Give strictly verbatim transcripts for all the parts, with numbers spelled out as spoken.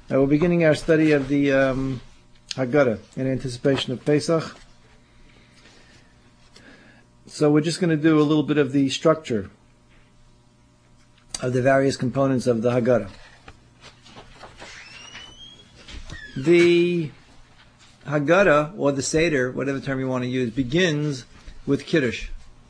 Uh, we're beginning our study of the um, Haggadah in anticipation of Pesach. So we're just going to do a little bit of the structure of the various components of the Haggadah. The Haggadah, or the Seder, whatever term you want to use, begins with Kiddush.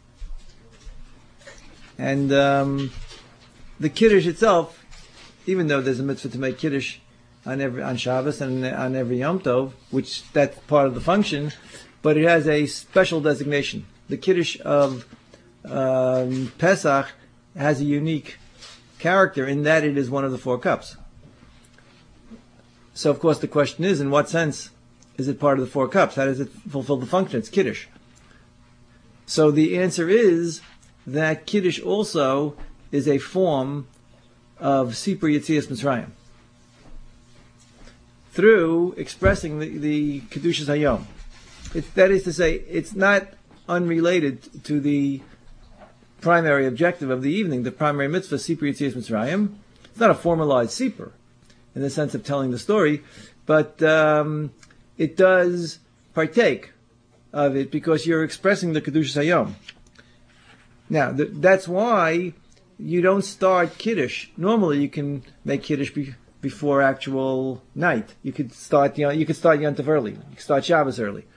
And um, the Kiddush itself, even though there's a mitzvah to make Kiddush on every on Shabbos and on every Yom Tov, which that's part of the function, but it has a special designation. The Kiddush of um, Pesach has a unique character in that it is one of the four cups. So, of course, the question is, in what sense is it part of the four cups? How does it fulfill the function? It's Kiddush. So the answer is that Kiddush also is a form of Sipur Yetzias Mitzrayim, through expressing the, the Kedushas Hayom. It, that is to say, it's not unrelated to the primary objective of the evening, the primary mitzvah, Sipur Yetzias Mitzrayim. It's not a formalized Sipur, in the sense of telling the story, but um, it does partake of it because you're expressing the Kedushas Hayom. Now, th- that's why you don't start Kiddush. Normally, you can make Kiddush be- before actual night. You could start, you know, you could start Yom Tov early. You could start Shabbos early.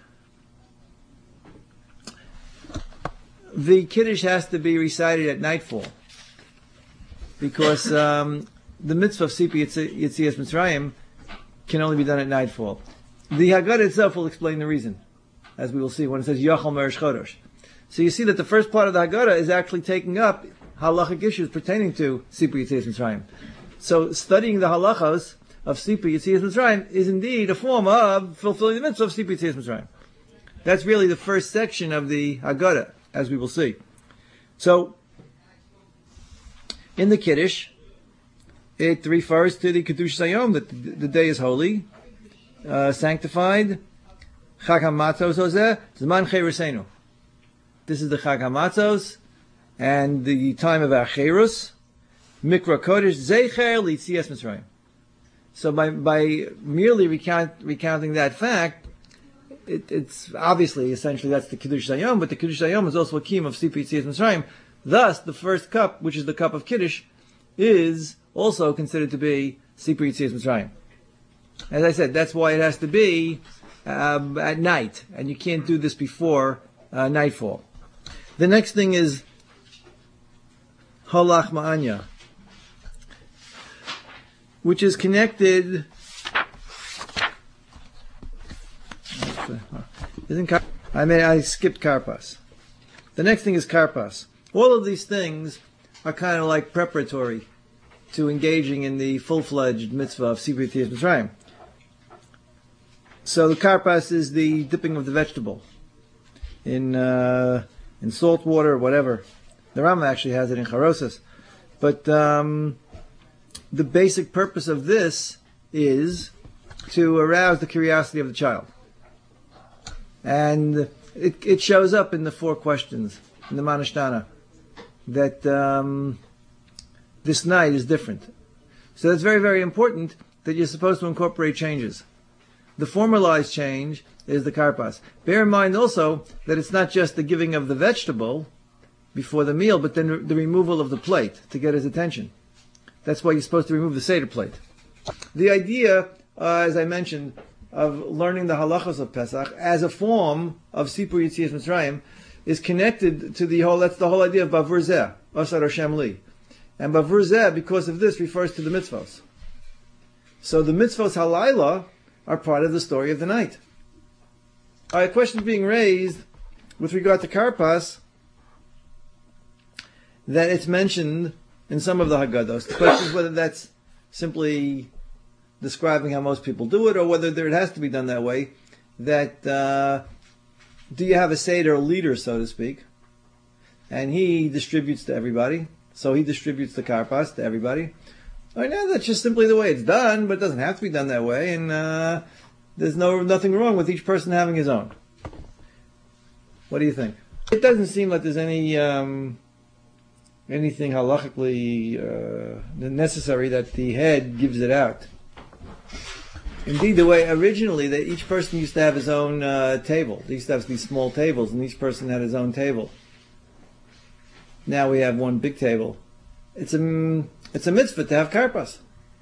The Kiddush has to be recited at nightfall because um, the mitzvah of Sipur Yetzias Mitzrayim can only be done at nightfall. The Haggadah itself will explain the reason, as we will see when it says Yachal Meresh Chodosh. So you see that the first part of the Haggadah is actually taking up halachic issues pertaining to Sipur Yetzias Mitzrayim. So studying the halachos of Sipur Yetzias Mitzrayim is indeed a form of fulfilling the mitzvah of Sipur Yetzias Mitzrayim. That's really the first section of the Haggadah, as we will see. So, in the Kiddush, it refers to the Kedushas Hayom, that the day is holy, uh, sanctified. Chag HaMatzos Hozeh, Zman Cheirusenu. This is the Chag HaMatzos, and the time of our Cheirus, Mikra Kodesh, Zeicher L'Yetzias Mitzrayim. So by by merely recount, recounting that fact, it, it's obviously, essentially, that's the Kiddush Hayom, but the Kiddush Hayom is also a kiyum of Sipur Yetzias Mitzrayim. Thus, the first cup, which is the cup of Kiddush, is also considered to be Sipur Yetzias Mitzrayim. As I said, that's why it has to be um, at night, and you can't do this before uh, nightfall. The next thing is Holach Ma'anya, which is connected. Isn't Kar- I mean, I skipped Karpas. The next thing is Karpas. All of these things are kind of like preparatory to engaging in the full-fledged mitzvah of Sipur Yetzias Mitzrayim. So the Karpas is the dipping of the vegetable in uh, in salt water or whatever. The Rambam actually has it in Charosas. But um, the basic purpose of this is to arouse the curiosity of the child. And it, it shows up in the four questions in the Manashtana that um, this night is different. So it's very, very important that you're supposed to incorporate changes. The formalized change is the karpas. Bear in mind also that it's not just the giving of the vegetable before the meal, but then the removal of the plate to get his attention. That's why you're supposed to remove the Seder plate. The idea, uh, as I mentioned, of learning the halachos of Pesach as a form of Sipur Yetzias Mitzrayim is connected to the whole, that's the whole idea of Bavur Zeh, Asar Hashem Li. And Bavur Zeh, because of this, refers to the mitzvos. So the mitzvos halayla are part of the story of the night. Uh, a question being raised with regard to Karpas, that it's mentioned in some of the Haggadahs. The question is whether that's simply describing how most people do it, or whether there, it has to be done that way. That uh, do you have a Seder leader, so to speak, and he distributes to everybody, so he distributes the Karpas to everybody. Or no, that's just simply the way it's done, but it doesn't have to be done that way, and uh, there's no nothing wrong with each person having his own. What do you think? It doesn't seem like there's any um, anything halachically uh, necessary that the head gives it out. Indeed, the way originally that each person used to have his own uh, table. They used to have these small tables, and each person had his own table. Now we have one big table. It's a it's a mitzvah to have karpas.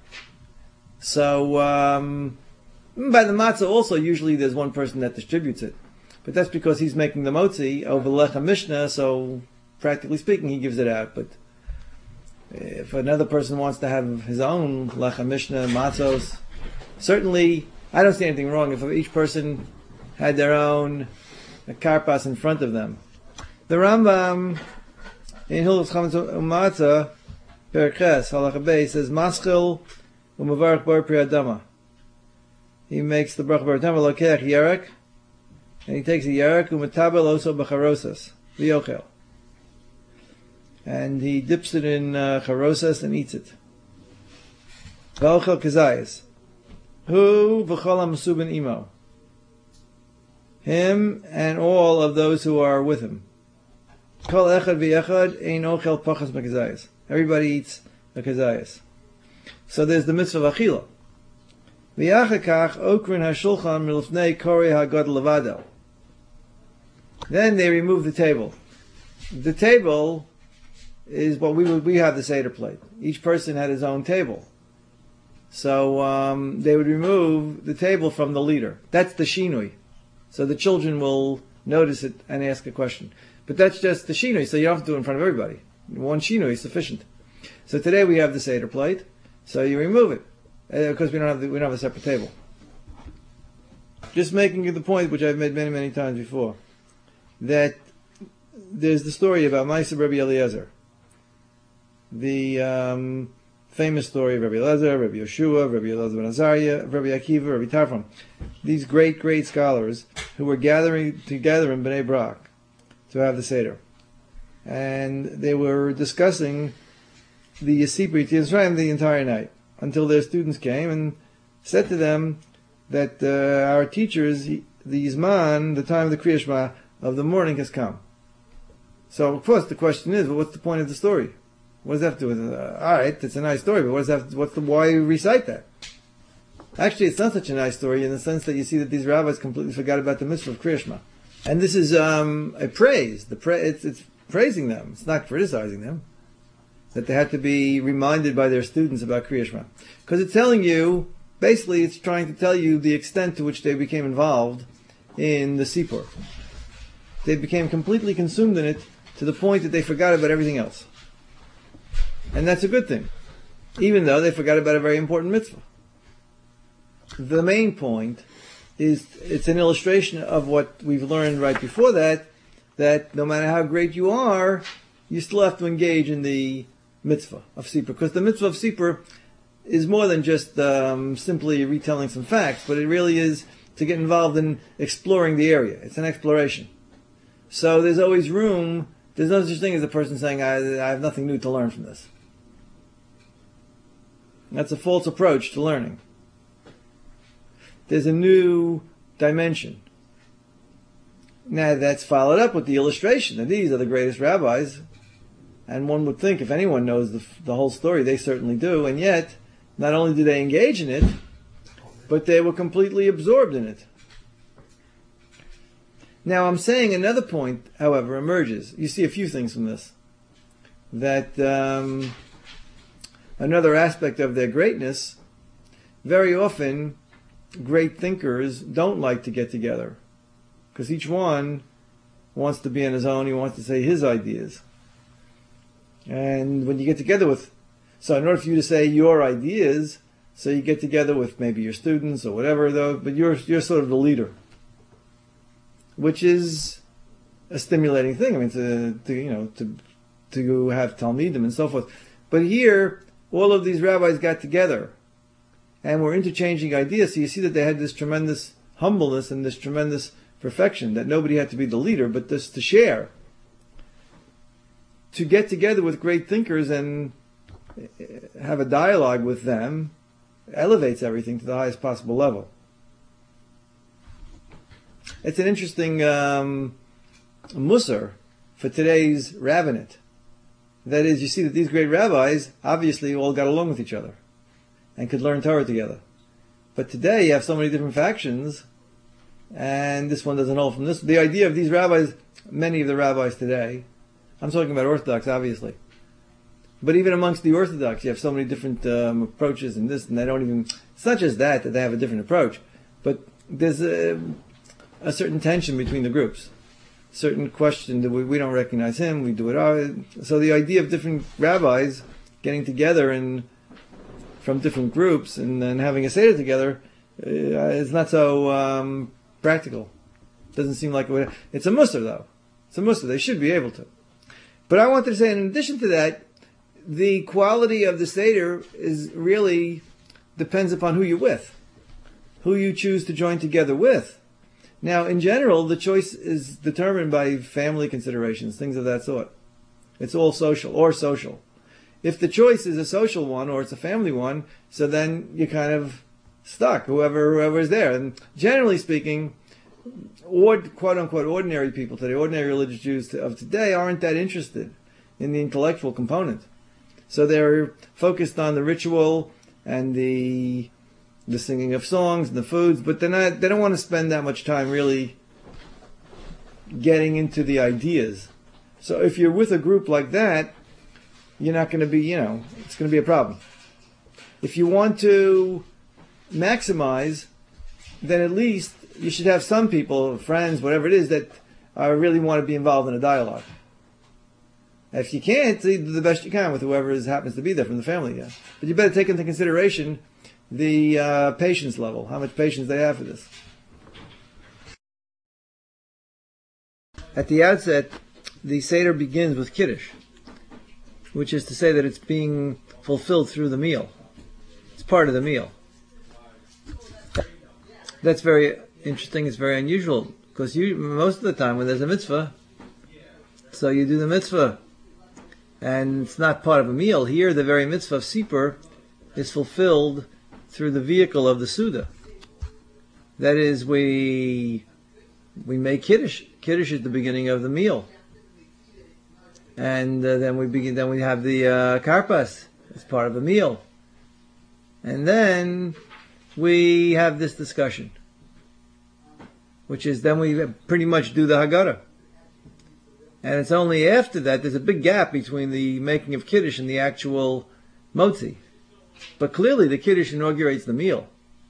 So um, by the matzah also, usually there's one person that distributes it, but that's because he's making the motzi over lechem mishnah. So practically speaking, he gives it out. But if another person wants to have his own lechem mishnah matzos, certainly I don't see anything wrong if each person had their own karpas in front of them. The Rambam in Hilchos Chametz U'Matzah Perek Ches Halacha Beis says Maschil U'Mevarach Bar Pri Adama. He makes the bracha Bar Adama Lokech Yerek, and he takes a Yerek U'Metabel Oso B'Charosas V'Yochel, and he dips it in uh, charosas and eats it. V'Ochel Kezayis Hu V'Chol HaMesubin Imo, him and all of those who are with him. Kol echad v'yechad ein ochel pachas mekazayis. Everybody eats a kazayis. So there's the mitzvah of achila. V'yachakach okrin hashulchan milfnei korei hagad levado. Then they remove the table. The table is what we would, we have the Seder plate. Each person had his own table. So um, they would remove the table from the leader. That's the shinui. So the children will notice it and ask a question. But that's just the shinui, so you don't have to do it in front of everybody. One shinui is sufficient. So today we have the Seder plate, so you remove it, uh, because we don't have the, we don't have a separate table. Just making you the point, which I've made many, many times before, that there's the story about Ma'aseh Rabbi Eliezer. The um, famous story of Rabbi Eliezer, Rabbi Yeshua, Rabbi Eliezer ben Azariah, Rabbi Akiva, Rabbi Tarfon. These great, great scholars who were gathering together in Bnei Brak to have the Seder. And they were discussing the Yisipri Yisrael the entire night, until their students came and said to them that uh, our teachers, the Yizman, the time of the Kriya Shema of the morning has come. So of course the question is, well, what's the point of the story? What does that have to do with it? Uh, alright, it's a nice story, but what does that, what's the, why recite that? Actually, it's not such a nice story in the sense that you see that these rabbis completely forgot about the mitzvah of Kriya Shema. And this is um, a praise. The pra- it's, it's praising them. It's not criticizing them. That they had to be reminded by their students about Kriya Shema. Because it's telling you, basically it's trying to tell you the extent to which they became involved in the Sipur. They became completely consumed in it to the point that they forgot about everything else. And that's a good thing. Even though they forgot about a very important mitzvah. The main point is it's an illustration of what we've learned right before that, that no matter how great you are, you still have to engage in the mitzvah of Sipur. Because the mitzvah of Sipur is more than just um, simply retelling some facts, but it really is to get involved in exploring the area. It's an exploration. So there's always room, there's no such thing as a person saying, I, I have nothing new to learn from this. That's a false approach to learning. There's a new dimension. Now that's followed up with the illustration that these are the greatest rabbis, and one would think if anyone knows the, the whole story, they certainly do, and yet not only did they engage in it, but they were completely absorbed in it. Now I'm saying another point, however, emerges. You see a few things from this. That um, another aspect of their greatness, very often great thinkers don't like to get together, because each one wants to be on his own. He wants to say his ideas. And when you get together with, so in order for you to say your ideas, so you get together with maybe your students or whatever, though, but you're you're sort of the leader, which is a stimulating thing. I mean, to, to you know to to have talmidim and so forth. But here, all of these rabbis got together and were interchanging ideas. So you see that they had this tremendous humbleness and this tremendous perfection, that nobody had to be the leader, but just to share. To get together with great thinkers and have a dialogue with them elevates everything to the highest possible level. It's an interesting um, musar for today's rabbinate. That is, you see that these great rabbis obviously all got along with each other and could learn Torah together. But today you have so many different factions, and this one doesn't hold from this. The idea of these rabbis, many of the rabbis today, I'm talking about Orthodox, obviously, but even amongst the Orthodox, you have so many different um, approaches and this, and they don't even, it's not just that, that they have a different approach, but there's a, a certain tension between the groups. Certain question that we, we don't recognize him, we do it our, so the idea of different rabbis getting together and from different groups and then having a seder together uh, is not so um, practical. Doesn't seem like it would, it's a mussar though. It's a mussar, they should be able to. But I wanted to say, in addition to that, the quality of the Seder is really depends upon who you're with, who you choose to join together with. Now, in general, the choice is determined by family considerations, things of that sort. It's all social, or social. If the choice is a social one, or it's a family one, so then you're kind of stuck, whoever whoever is there. And generally speaking, or, quote-unquote ordinary people today, ordinary religious Jews of today, aren't that interested in the intellectual component. So they're focused on the ritual and the the singing of songs and the foods, but they're not, they don't want to spend that much time really getting into the ideas. So if you're with a group like that, you're not going to be, you know, it's going to be a problem. If you want to maximize, then at least you should have some people, friends, whatever it is, that uh, really want to be involved in a dialogue. If you can't, do the best you can with whoever is, happens to be there from the family. Yeah. But you better take into consideration the uh, patience level, how much patience they have for this. At the outset, the Seder begins with Kiddush, which is to say that it's being fulfilled through the meal. It's part of the meal. That's very interesting, it's very unusual, because you, most of the time when there's a mitzvah, so you do the mitzvah, and it's not part of a meal. Here, the very mitzvah of Sipur is fulfilled through the vehicle of the Suda. That is, we we make Kiddush. Kiddush is the beginning of the meal. And uh, then we begin. Then we have the uh, Karpas as part of a meal. And then we have this discussion, which is then we pretty much do the Haggadah. And it's only after that, there's a big gap between the making of Kiddush and the actual Motzi. But clearly the Kiddush inaugurates the meal.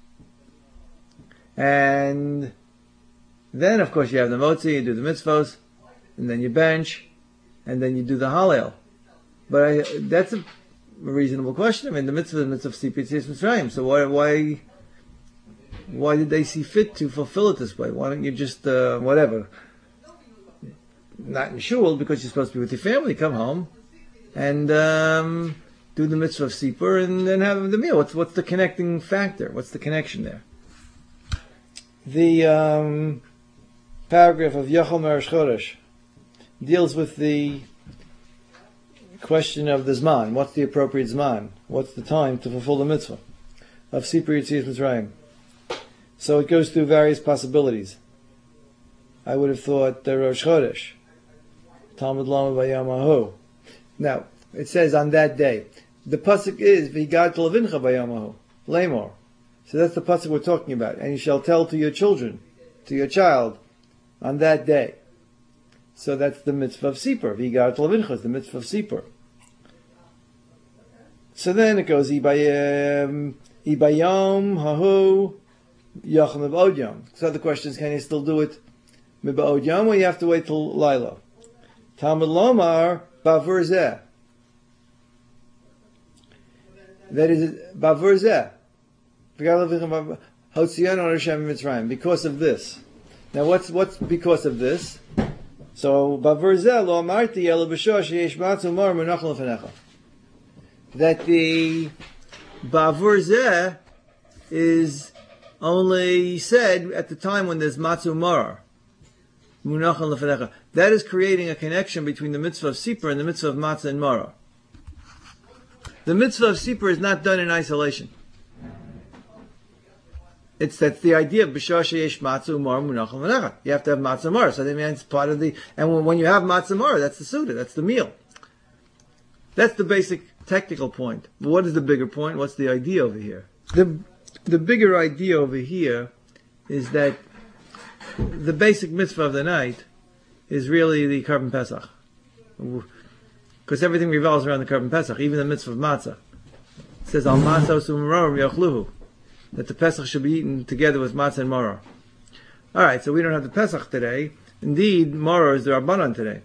And then, of course, you have the Motzi, you do the mitzvos, and then you bench, and then you do the Hallel. But I, that's a reasonable question. I mean, the mitzvah is the mitzvah of Sipur Yetzias Mitzrayim. So why, why, why did they see fit to fulfill it this way? Why don't you just, uh, whatever, not in shul, because you're supposed to be with your family, come home and um, do the mitzvah of Sipur and then have the meal. What's what's the connecting factor? What's the connection there? The um, paragraph of Yachol Marash Chodesh deals with the question of the Zman. What's the appropriate Zman? What's the time to fulfill the mitzvah of Sipur Yetzias Mitzrayim? So it goes through various possibilities. I would have thought the Rosh Chodesh, Talmud Lama Bayamahu. Now, it says on that day. The pasuk is V'higad Levincha Bayamahu, Lamor. So that's the pasuk we're talking about. And you shall tell to your children, to your child, on that day. So that's the mitzvah of Sipur. V'higad Levincha is the mitzvah of Sipur. So then it goes Ibayam Hahu Yacham Mib'od Yom. So the question is, can you still do it Mib'od Yom, or you have to wait till Laila? Talmud Lomar Bavur Zeh. That is Bavur Zeh. Because of this. Now what's what's because of this? So Bavur Zeh Lo Amarti Ela B'Shor Sheyesh Matzu Mar Menachal Lefanecha. That the Bavur Zeh is only said at the time when there's Matzu Mar. That is creating a connection between the mitzvah of Sipur and the mitzvah of Matzah and Maror. The mitzvah of Sipur is not done in isolation. It's that's the idea of B'shar sheyesh matzah umar munachal v'nachal. You have to have matzah umar, so that means part of the. And when, when you have matzah umar, that's the suda, that's the meal. That's the basic technical point. But what is the bigger point? What's the idea over here? The the bigger idea over here is that the basic mitzvah of the night is really the Korban Pesach. Because everything revolves around the Korban Pesach, even the mitzvah of matzah. It says, Al matzah u'merorim yochluhu, that the Pesach should be eaten together with matzah and maror. Alright, so we don't have the Pesach today. Indeed, maror is the Rabbanan today.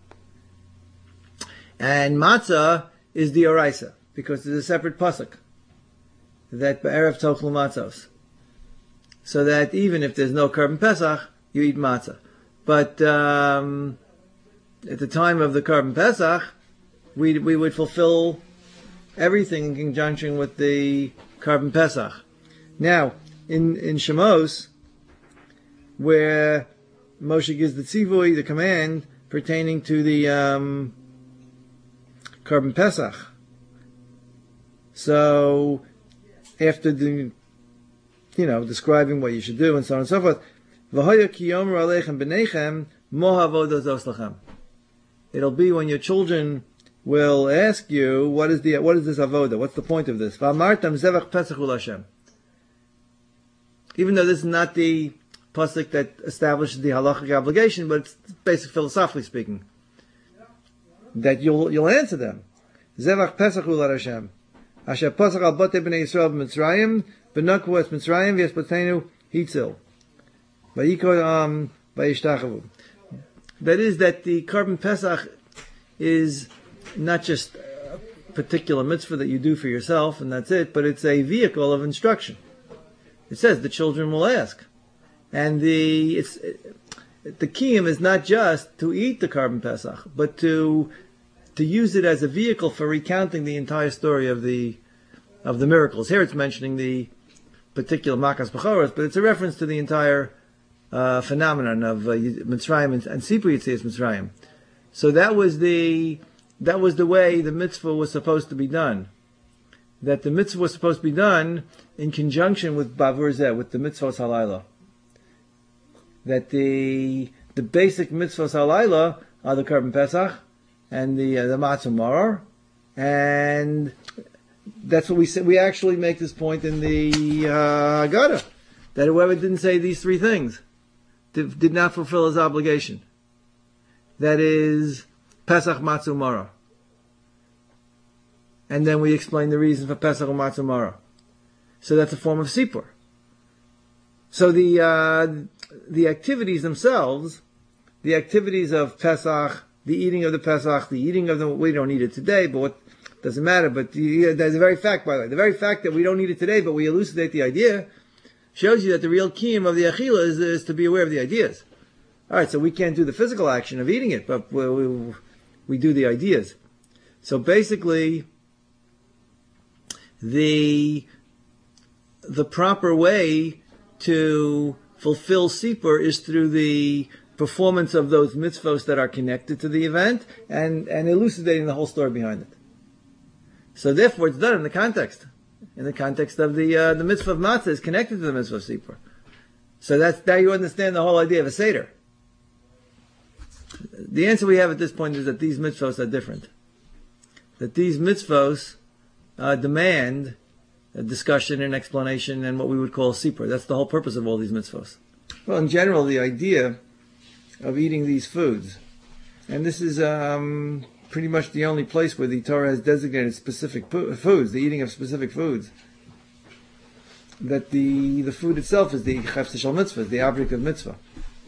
And matzah is the oraisa, because there's a separate pasuk that be'erev tochlu matzos, so that even if there's no Korban Pesach, you eat matzah. But um, at the time of the Korban Pesach, we we would fulfill everything in conjunction with the Korban Pesach. Now, in in Shemos, where Moshe gives the tzivui, the command pertaining to the um, Korban Pesach. So, after the, you know, describing what you should do and so on and so forth, V'hoya ki yomer aleichem b'neichem mo havodah zos lachem. It'll be when your children will ask you, what is the what is this avodah? What's the point of this? V'amartam zevach pesach ul Hashem. Even though this is not the pasuk that establishes the halachic obligation, but it's basic philosophically speaking, that you'll you'll answer them. Zevach pesach ul Hashem. Asher pasach al botei b'nei Yisrael b'Mitzrayim v'nakvu es Mitzrayim v'yespotenu hitzil. Um, that is, that the Korban Pesach is not just a particular mitzvah that you do for yourself and that's it, but it's a vehicle of instruction. It says the children will ask, and the it's the kiyum is not just to eat the Korban Pesach, but to to use it as a vehicle for recounting the entire story of the of the miracles. Here it's mentioning the particular Makas Bechoros, but it's a reference to the entire Uh, phenomenon of uh, Mitzrayim and, and Sipur Yitzias Mitzrayim. So that was the that was the way the mitzvah was supposed to be done. That the mitzvah was supposed to be done in conjunction with Bavur Zeh, with the mitzvahs halayla. That the the basic mitzvahs halayla are the Korban Pesach and the uh, the Matzah Maror, and that's what we said. We actually make this point in the uh, Haggadah, that whoever didn't say these three things did not fulfill his obligation. That is Pesach, Matzah, Maror. And then we explain the reason for Pesach and Matzah, Maror. So that's a form of Sipur. So the uh, the activities themselves, the activities of Pesach, the eating of the Pesach, the eating of the, we don't eat it today, but what doesn't matter. But the, there's the very fact, by the way, the very fact that we don't eat it today, but we elucidate the idea, shows you that the real kiyum of the achila is, is to be aware of the ideas. All right, so we can't do the physical action of eating it, but we, we, we do the ideas. So basically, the the proper way to fulfill Sipur is through the performance of those mitzvos that are connected to the event and, and elucidating the whole story behind it. So therefore, it's done in the context. In the context of the uh, the mitzvah of matzah is connected to the mitzvah of Sipur. So that's, now you understand the whole idea of a Seder. The answer we have at this point is that these mitzvos are different. That these mitzvos uh, demand a discussion and explanation and what we would call Sipur. That's the whole purpose of all these mitzvos. Well, in general, the idea of eating these foods, and this is um, pretty much the only place where the Torah has designated specific foods, the eating of specific foods, that the the food itself is the Chefetz Shel Mitzvah, the object of mitzvah.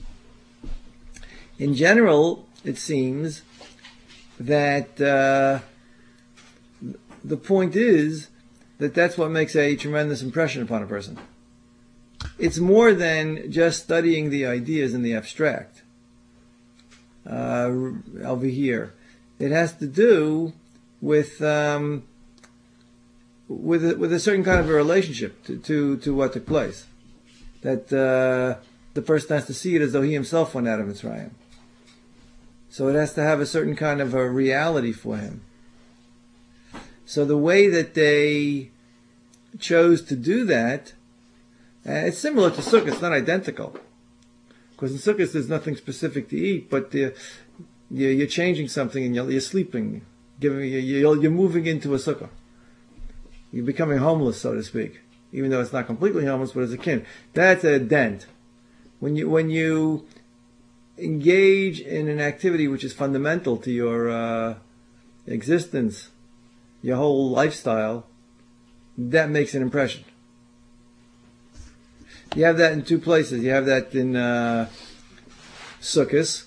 In general, it seems that uh, the point is that that's what makes a tremendous impression upon a person. It's more than just studying the ideas in the abstract. Uh, over here, it has to do with um, with a, with a certain kind of a relationship to to, to what took place. That uh, the person has to see it as though he himself went out of Mitzrayim. So it has to have a certain kind of a reality for him. So the way that they chose to do that, uh, it's similar to Sukkot, it's not identical. Because in Sukkot there's nothing specific to eat, but uh, you're, you're changing something and you're, you're sleeping. Giving, you're, you're moving into a Sukkah. You're becoming homeless, so to speak. even though it's not completely homeless, but it's akin. That's a dent. When you when you engage in an activity which is fundamental to your uh, existence, your whole lifestyle, that makes an impression. You have that in two places. You have that in uh, Sukkos,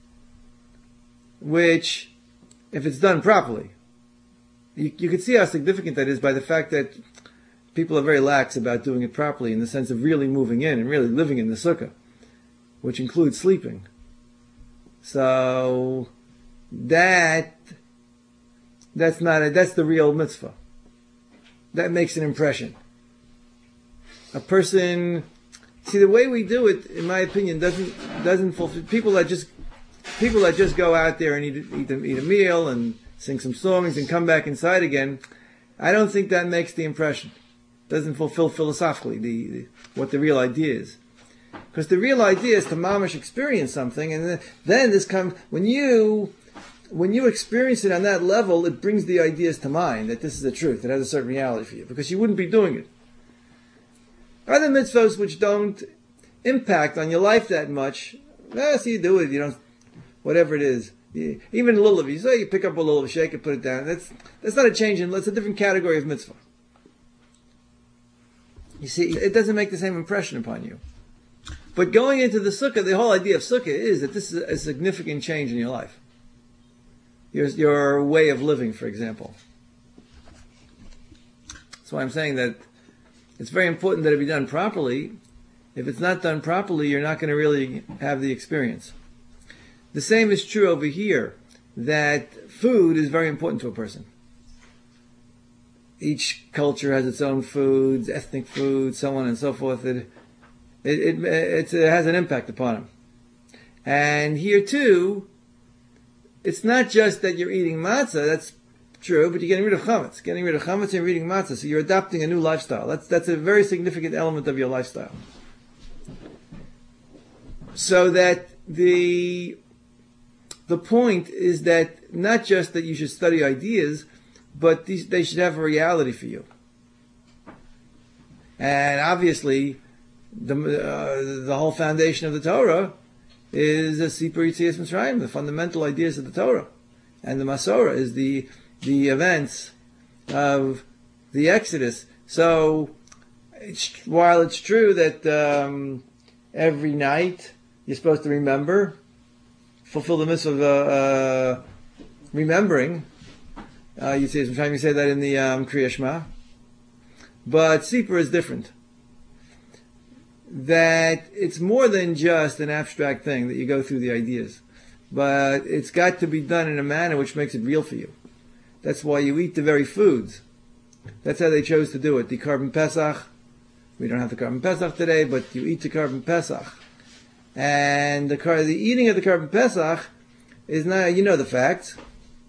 which, if it's done properly, you, you can see how significant that is by the fact that people are very lax about doing it properly in the sense of really moving in and really living in the sukkah, which includes sleeping. So that that's not a, that's the real mitzvah. That makes an impression. A person, see, the way we do it, in my opinion, doesn't doesn't fulfill people that just people that just go out there and eat eat, eat a meal and sing some songs and come back inside again. I don't think that makes the impression. Doesn't fulfill philosophically the, the what the real idea is. Because the real idea is to mamish experience something, and then, then this comes when you when you experience it on that level, it brings the ideas to mind that this is the truth. It has a certain reality for you, because you wouldn't be doing it. Other mitzvahs which don't impact on your life that much, eh, so you do it. You don't, whatever it is. You, even a lulav, you say you pick up a lulav, shake it, put it down. That's that's not a change in. That's a different category of mitzvah. You see, it doesn't make the same impression upon you. But going into the sukkah, the whole idea of sukkah is that this is a significant change in your life. Your, your way of living, for example. That's why I'm saying that it's very important that it be done properly. If it's not done properly, you're not going to really have the experience. The same is true over here, that food is very important to a person. Each culture has its own foods, ethnic foods, so on and so forth. It, it, it, it has an impact upon them. And here too, it's not just that you're eating matzah, that's true, but you're getting rid of chametz. Getting rid of chametz and you're eating matzah, so you're adopting a new lifestyle. That's, that's a very significant element of your lifestyle. So that the, the point is that not just that you should study ideas, but these, they should have a reality for you. And obviously, the uh, the whole foundation of the Torah is the Sipur Yetzias Mitzrayim, the fundamental ideas of the Torah. And the Masorah is the the events of the Exodus. So, it's, while it's true that um, every night you're supposed to remember, fulfill the mitzvah of uh, uh, remembering, Uh, you say sometimes you say that in the um, Kriya Shema, but Sipur is different. That it's more than just an abstract thing that you go through the ideas, but it's got to be done in a manner which makes it real for you. That's why you eat the very foods. That's how they chose to do it. The Korban Pesach. We don't have the Korban Pesach today, but you eat the Korban Pesach, and the the eating of the Korban Pesach is not. You know the facts.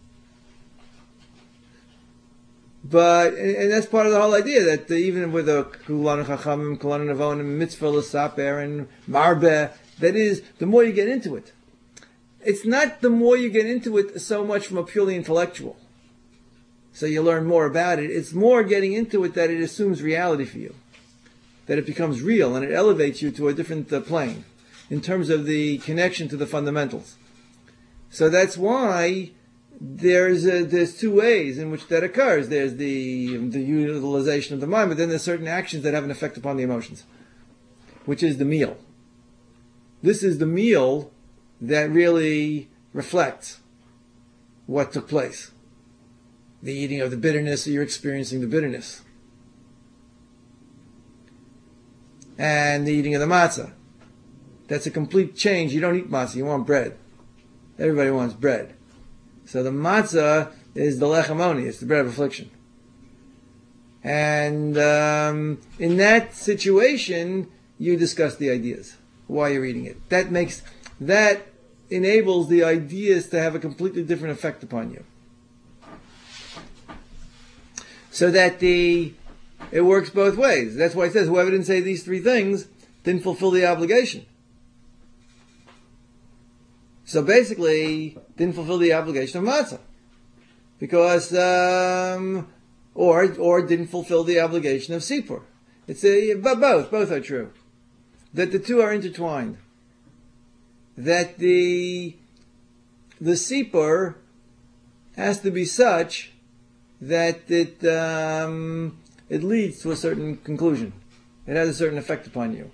But, and that's part of the whole idea, that even with a Kulan Chachamim, Kulan Navonim, Mitzvah L'Saper, and Marbeh, that is, the more you get into it. It's not the more you get into it so much from a purely intellectual. So you learn more about it. It's more getting into it that it assumes reality for you. That it becomes real and it elevates you to a different uh, plane in terms of the connection to the fundamentals. So that's why There's a, there's two ways in which that occurs. There's the the utilization of the mind, but then there's certain actions that have an effect upon the emotions, which is the meal. This is the meal that really reflects what took place. The eating of the bitterness, so you're experiencing the bitterness. And the eating of the matzah. That's a complete change. You don't eat matzah, you want bread. Everybody wants bread. So the matzah is the lechem oni, it's the bread of affliction. And um, in that situation, you discuss the ideas, why you're eating it. That makes, that enables the ideas to have a completely different effect upon you. So that the, it works both ways. That's why it says, whoever didn't say these three things didn't fulfill the obligation. So basically, didn't fulfill the obligation of matzah, because um, or or didn't fulfill the obligation of sipur. It's a, but both, both are true. That the two are intertwined. That the the sipur has to be such that it um, it leads to a certain conclusion. It has a certain effect upon you.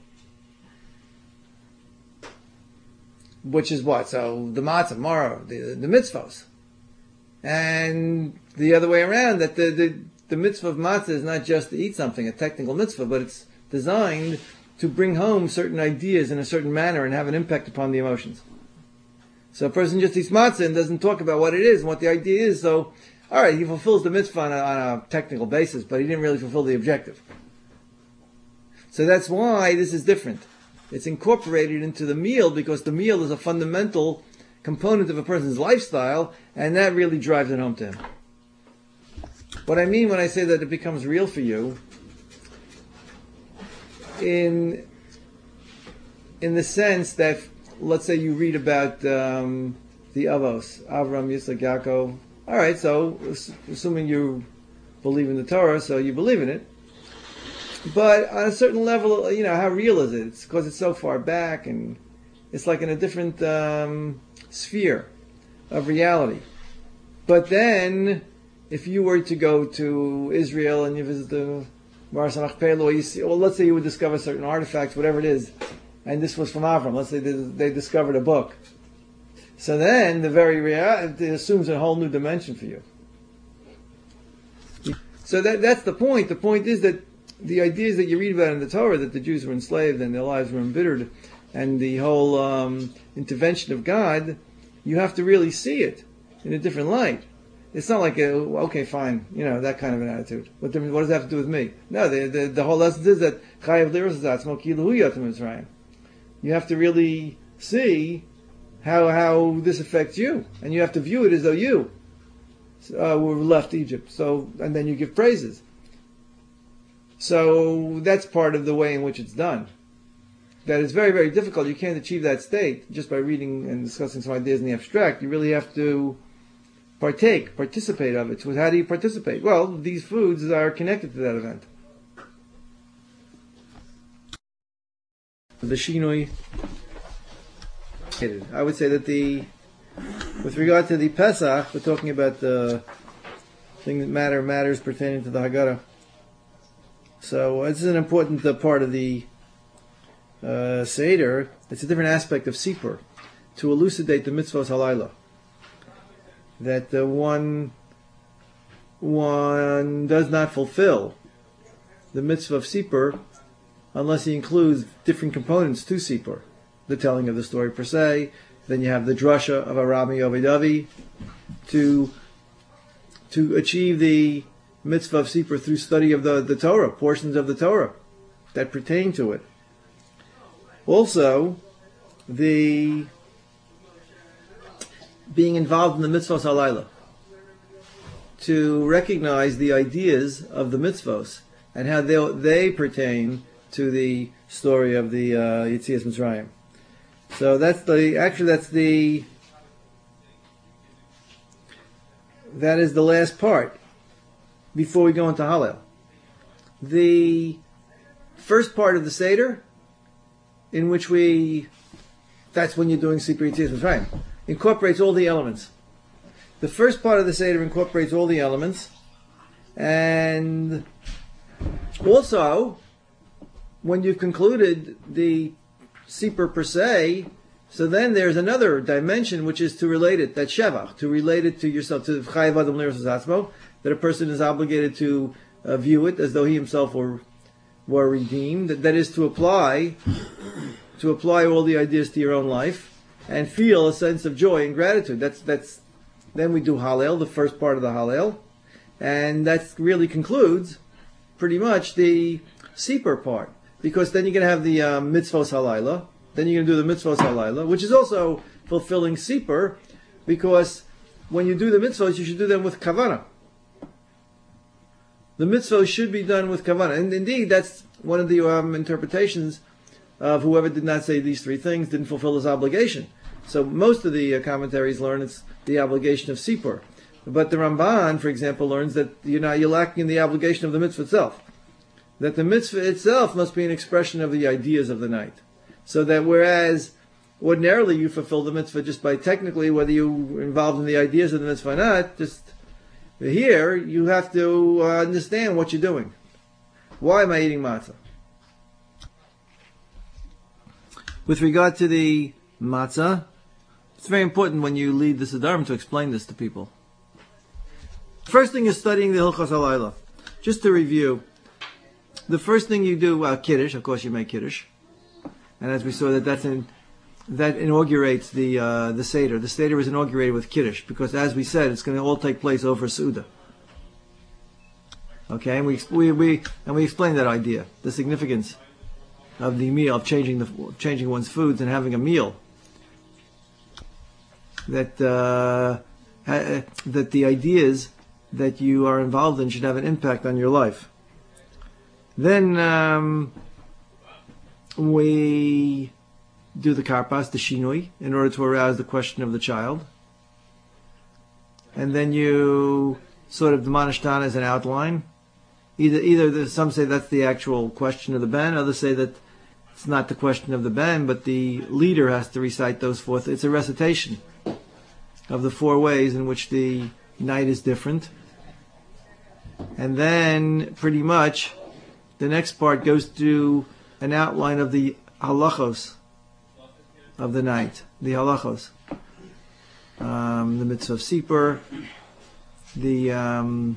Which is what? So the matzah, mara, the, the mitzvahs. And the other way around, that the, the, the mitzvah of matzah is not just to eat something, a technical mitzvah, but it's designed to bring home certain ideas in a certain manner and have an impact upon the emotions. So a person just eats matzah and doesn't talk about what it is and what the idea is, so, alright, he fulfills the mitzvah on a, on a technical basis, but he didn't really fulfill the objective. So that's why this is different. It's incorporated into the meal because the meal is a fundamental component of a person's lifestyle, and that really drives it home to him. What I mean when I say that it becomes real for you, in in the sense that, let's say you read about um, the Avos, Avram, Yitzchak, Yaakov. All right, so assuming you believe in the Torah, so you believe in it. But on a certain level, you know, how real is it? It's because it's so far back, and it's like in a different um, sphere of reality. But then, if you were to go to Israel and you visit the Maras Machpelah, or you see, well, let's say you would discover certain artifacts, whatever it is, and this was from Avram. Let's say they, they discovered a book. So then, the very reality assumes a whole new dimension for you. So that that's the point. The point is that the ideas that you read about in the Torah, that the Jews were enslaved and their lives were embittered, and the whole um, intervention of God, you have to really see it in a different light. It's not like, a, okay, fine, you know, that kind of an attitude. What, what does that have to do with me? No, the, the, the whole lesson is that you have to really see how how this affects you, and you have to view it as though you uh, were left Egypt. So, and then you give praises. So that's part of the way in which it's done. That is very, very difficult. You can't achieve that state just by reading and discussing some ideas in the abstract. You really have to partake, participate of it. So how do you participate? Well, these foods are connected to that event. The Shinoi. I would say that the, with regard to the Pesach, we're talking about the thing that matter matters pertaining to the Haggadah. So this is an important uh, part of the uh, Seder. It's a different aspect of Sipur, to elucidate the mitzvahs halayla. That uh, one one does not fulfill the mitzvah of Sipur unless he includes different components to Sipur. The telling of the story per se, then you have the drasha of Arami Ovidavi, to to achieve the mitzvah of Sipur through study of the, the Torah, portions of the Torah that pertain to it. Also, the being involved in the mitzvahs halayla, to recognize the ideas of the mitzvahs and how they, they pertain to the story of the uh, Yetzias Mitzrayim. So that's the, actually that's the, that is the last part before we go into Hallel. The first part of the Seder, in which we, that's when you're doing Sipur Yetzias Mitzrayim, incorporates all the elements. The first part of the Seder incorporates all the elements, and also, when you've concluded the Sipur per se, so then there's another dimension which is to relate it, that Shevach, to relate it to yourself, to Chayav Adam L'Eros Atzmo, that a person is obligated to uh, view it as though he himself were were redeemed. That, that is to apply, to apply all the ideas to your own life and feel a sense of joy and gratitude. That's that's. Then we do Hallel, the first part of the Hallel, and that really concludes pretty much the Sipur part, because then you're going to have the uh, mitzvos halayla. Then you're going to do the mitzvos halayla, which is also fulfilling Sipur, because when you do the mitzvos, you should do them with kavanah. The mitzvos should be done with kavanah, and indeed, that's one of the um, interpretations of whoever did not say these three things didn't fulfill his obligation. So most of the uh, commentaries learn it's the obligation of Sipur, but the Ramban, for example, learns that you're not you're lacking in the obligation of the mitzvah itself. that the mitzvah itself must be an expression of the ideas of the night. So that whereas ordinarily you fulfill the mitzvah just by technically whether you're involved in the ideas of the mitzvah or not, just here you have to uh, understand what you're doing. Why am I eating matzah? With regard to the matzah, it's very important when you lead the Siddharim to explain this to people. First thing is studying the Hilchos Halayla. Just to review, the first thing you do, uh, Kiddush, of course you make Kiddush. And as we saw, that that's in, that inaugurates the uh, the Seder. The Seder is inaugurated with Kiddush, because as we said, it's going to all take place over Suda. Okay, and we, we, we, and we explained that idea, the significance of the meal, of changing the changing one's foods and having a meal. That uh, ha, that the ideas that you are involved in should have an impact on your life. Then um, we do the karpas, the shinui, in order to arouse the question of the child. And then you sort of, the manashtana is an outline. Either, either the, some say that's the actual question of the ben, others say that it's not the question of the ben, but the leader has to recite those four. Th- it's a recitation of the four ways in which the night is different. And then, pretty much, the next part goes to an outline of the halachos of the night, the halachos, um, the mitzvah of Sipur, the um,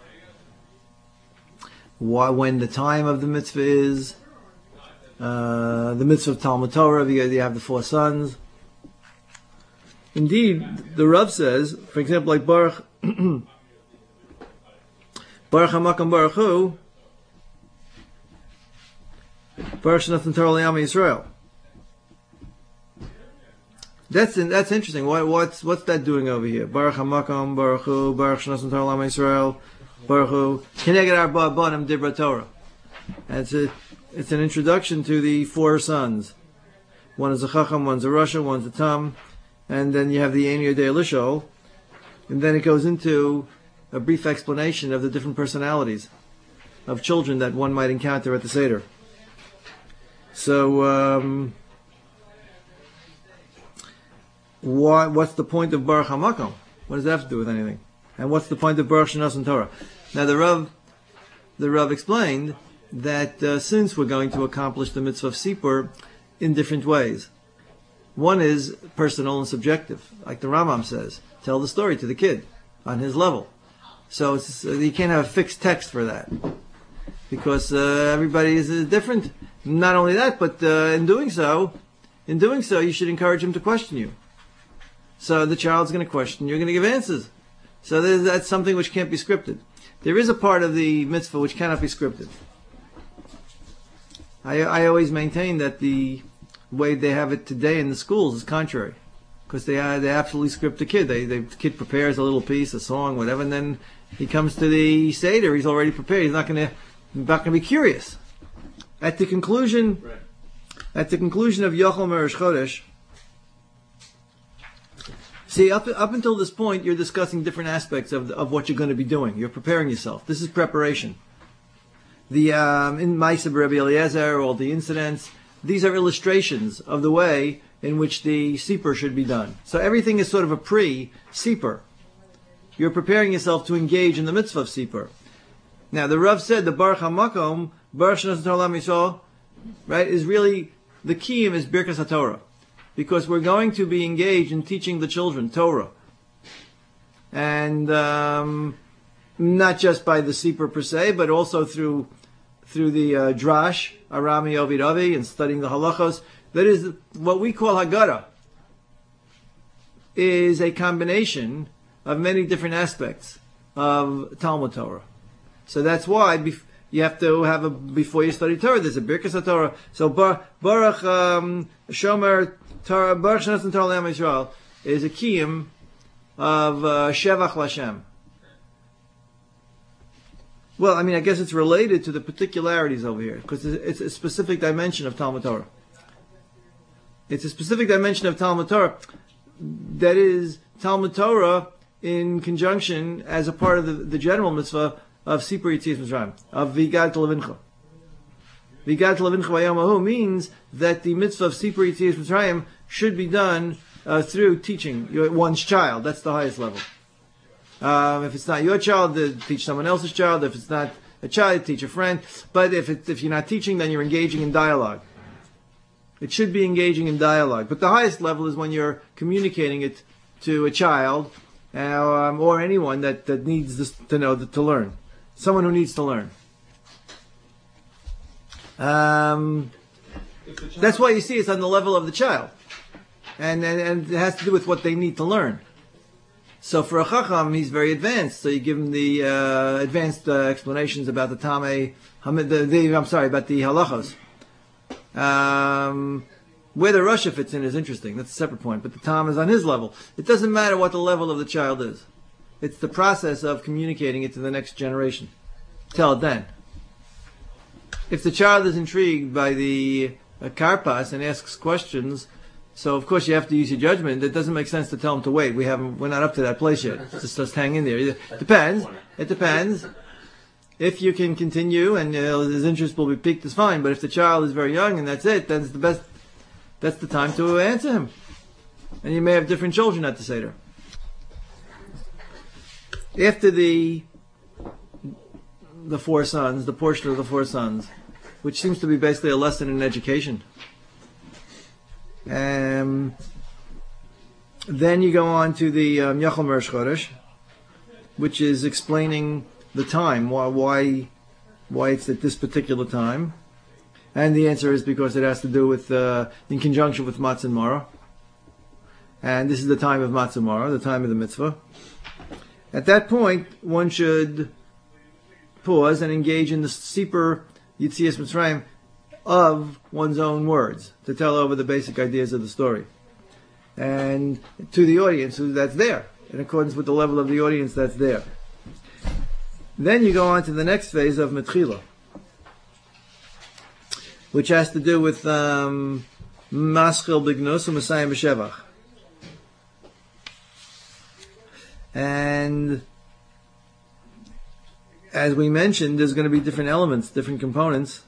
why, when the time of the mitzvah is, uh, the mitzvah of Talmud Torah. You, you have the four sons. Indeed, the Rav says, for example, like Baruch Baruch HaMakam Baruch Hu, Baruch Shnatan Torah L'Am Yisrael. That's that's interesting. What, what's what's that doing over here? Baruch HaMakam Baruch Hu, Baruch Shnatan Torah L'Am Yisrael, Baruch Hu Keneged Arba Banim Dibra Torah. And it's a it's an introduction to the four sons. One is a Chacham, one's a Rasha, one's a Tam, and then you have the Ein Yodei Lishol, and then it goes into a brief explanation of the different personalities of children that one might encounter at the Seder. So, um, what, what's the point of Baruch HaMakom? What does that have to do with anything? And what's the point of Baruch Shnasan Torah? Now, the Rav, the Rav explained that uh, since we're going to accomplish the mitzvah of Sipur in different ways, one is personal and subjective, like the Rambam says, tell the story to the kid on his level. So it's, uh, you can't have a fixed text for that, because uh, everybody is uh, different. Not only that, but uh, in doing so, in doing so, you should encourage him to question you. So the child's going to question, you're going to give answers. So that's something which can't be scripted. There is a part of the mitzvah which cannot be scripted. I, I always maintain that the way they have it today in the schools is contrary, because they uh, they absolutely script the kid. They, they the kid prepares a little piece, a song, whatever, and then he comes to the Seder. He's already prepared. He's not going to not going to be curious. At the conclusion, right. at the conclusion of Yochel Merish Chodesh, see, up up until this point, you're discussing different aspects of of what you're going to be doing. You're preparing yourself. This is preparation. The um, in Ma'aseh Rabbi Eliezer, all the incidents, these are illustrations of the way in which the Sipur should be done. So everything is sort of a pre-Sipur. You're preparing yourself to engage in the mitzvah of Sipur. Now, the Rav said the Baruch HaMakom, Baruch Shnasan Torah L'Am Yisrael, right, is really, the kiyum is Birkas HaTorah. Because we're going to be engaged in teaching the children Torah. And um, not just by the Sipur per se, but also through through the uh, Drash, Arami Ovid Avi, and studying the halachos. That is, what we call Haggadah is a combination of many different aspects of Talmud Torah. So that's why bef- you have to have a, before you study Torah, there's a Birkas HaTorah. So Bar- Baruch um, Shomer Torah, Baruch Shnasan Torah L'Am Yisrael is a kiyum of uh, Shevach L'Hashem. Well, I mean, I guess it's related to the particularities over here, because it's a specific dimension of Talmud Torah. It's a specific dimension of Talmud Torah that is Talmud Torah in conjunction as a part of the, the general mitzvah of Sipur Yetzias Mitzrayim, of V'Higadat Levincha. Vigat Levincha Vayamahu means that the mitzvah of Sipur Yetzias Mitzrayim should be done uh, through teaching your, one's child. That's the highest level. Um, if it's not your child, then teach someone else's child. If it's not a child, teach a friend. But if it, if you're not teaching, then you're engaging in dialogue. It should be engaging in dialogue. But the highest level is when you're communicating it to a child uh, um, or anyone that, that needs this, to know, to learn. Someone who needs to learn. Um, that's why you see it's on the level of the child. And, and, and it has to do with what they need to learn. So for a Chacham, he's very advanced. So you give him the uh, advanced uh, explanations about the Tamei, the, the, I'm sorry, about the Halachos. Um, where the Russia fits in is interesting. That's a separate point. But the Tam is on his level. It doesn't matter what the level of the child is. It's the process of communicating it to the next generation. Tell it then. If the child is intrigued by the uh, Karpas and asks questions, so of course you have to use your judgment. It doesn't make sense to tell him to wait. We haven't, we're not up to that place yet. Just, just hang in there. It depends. It depends. If you can continue and uh, his interest will be piqued, is fine. But if the child is very young and that's it, then it's the best. That's the time to answer him. And you may have different children at the Seder. After the the four sons, the portion of the four sons, which seems to be basically a lesson in education. Um, then you go on to the um, Yachal Meresh Chodesh, which is explaining the time, why, why why it's at this particular time. And the answer is because it has to do with, uh, in conjunction with Matzah and Maror. And this is the time of Matzah and Maror, the time of the mitzvah. At that point, one should pause and engage in the Sipur Yetzias Mitzrayim of one's own words, to tell over the basic ideas of the story. And to the audience who that's there, in accordance with the level of the audience that's there. Then you go on to the next phase of Metchila, which has to do with um, Maschil Bignus and Messiah B'Shevach. And as we mentioned, there's going to be different elements, different components.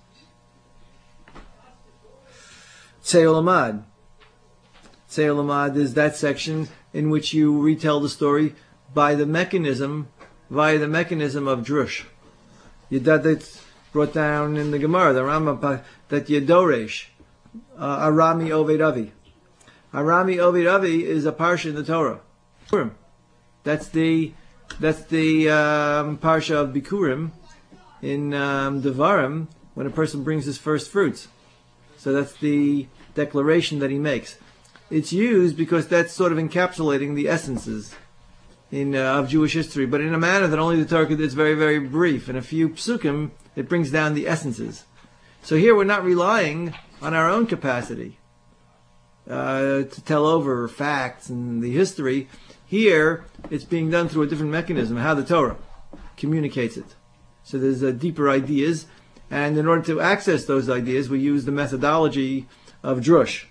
Tzei Olamad. Tzei Olamad is that section in which you retell the story by the mechanism, via the mechanism of drush. Yedadit brought down in the Gemara, the Rambam, that Yedoresh, uh, Arami Oved Avi. Arami Oved Avi is a parsha in the Torah. That's the that's the um, parsha of Bikurim in um, Devarim, when a person brings his first fruits. So that's the declaration that he makes. It's used because that's sort of encapsulating the essences in uh, of Jewish history, but in a manner that only the Torah could. It's very, very brief. In a few psukim, it brings down the essences. So here we're not relying on our own capacity uh, to tell over facts and the history. Here, it's being done through a different mechanism, how the Torah communicates it. So there's uh, deeper ideas, and in order to access those ideas, we use the methodology of drush.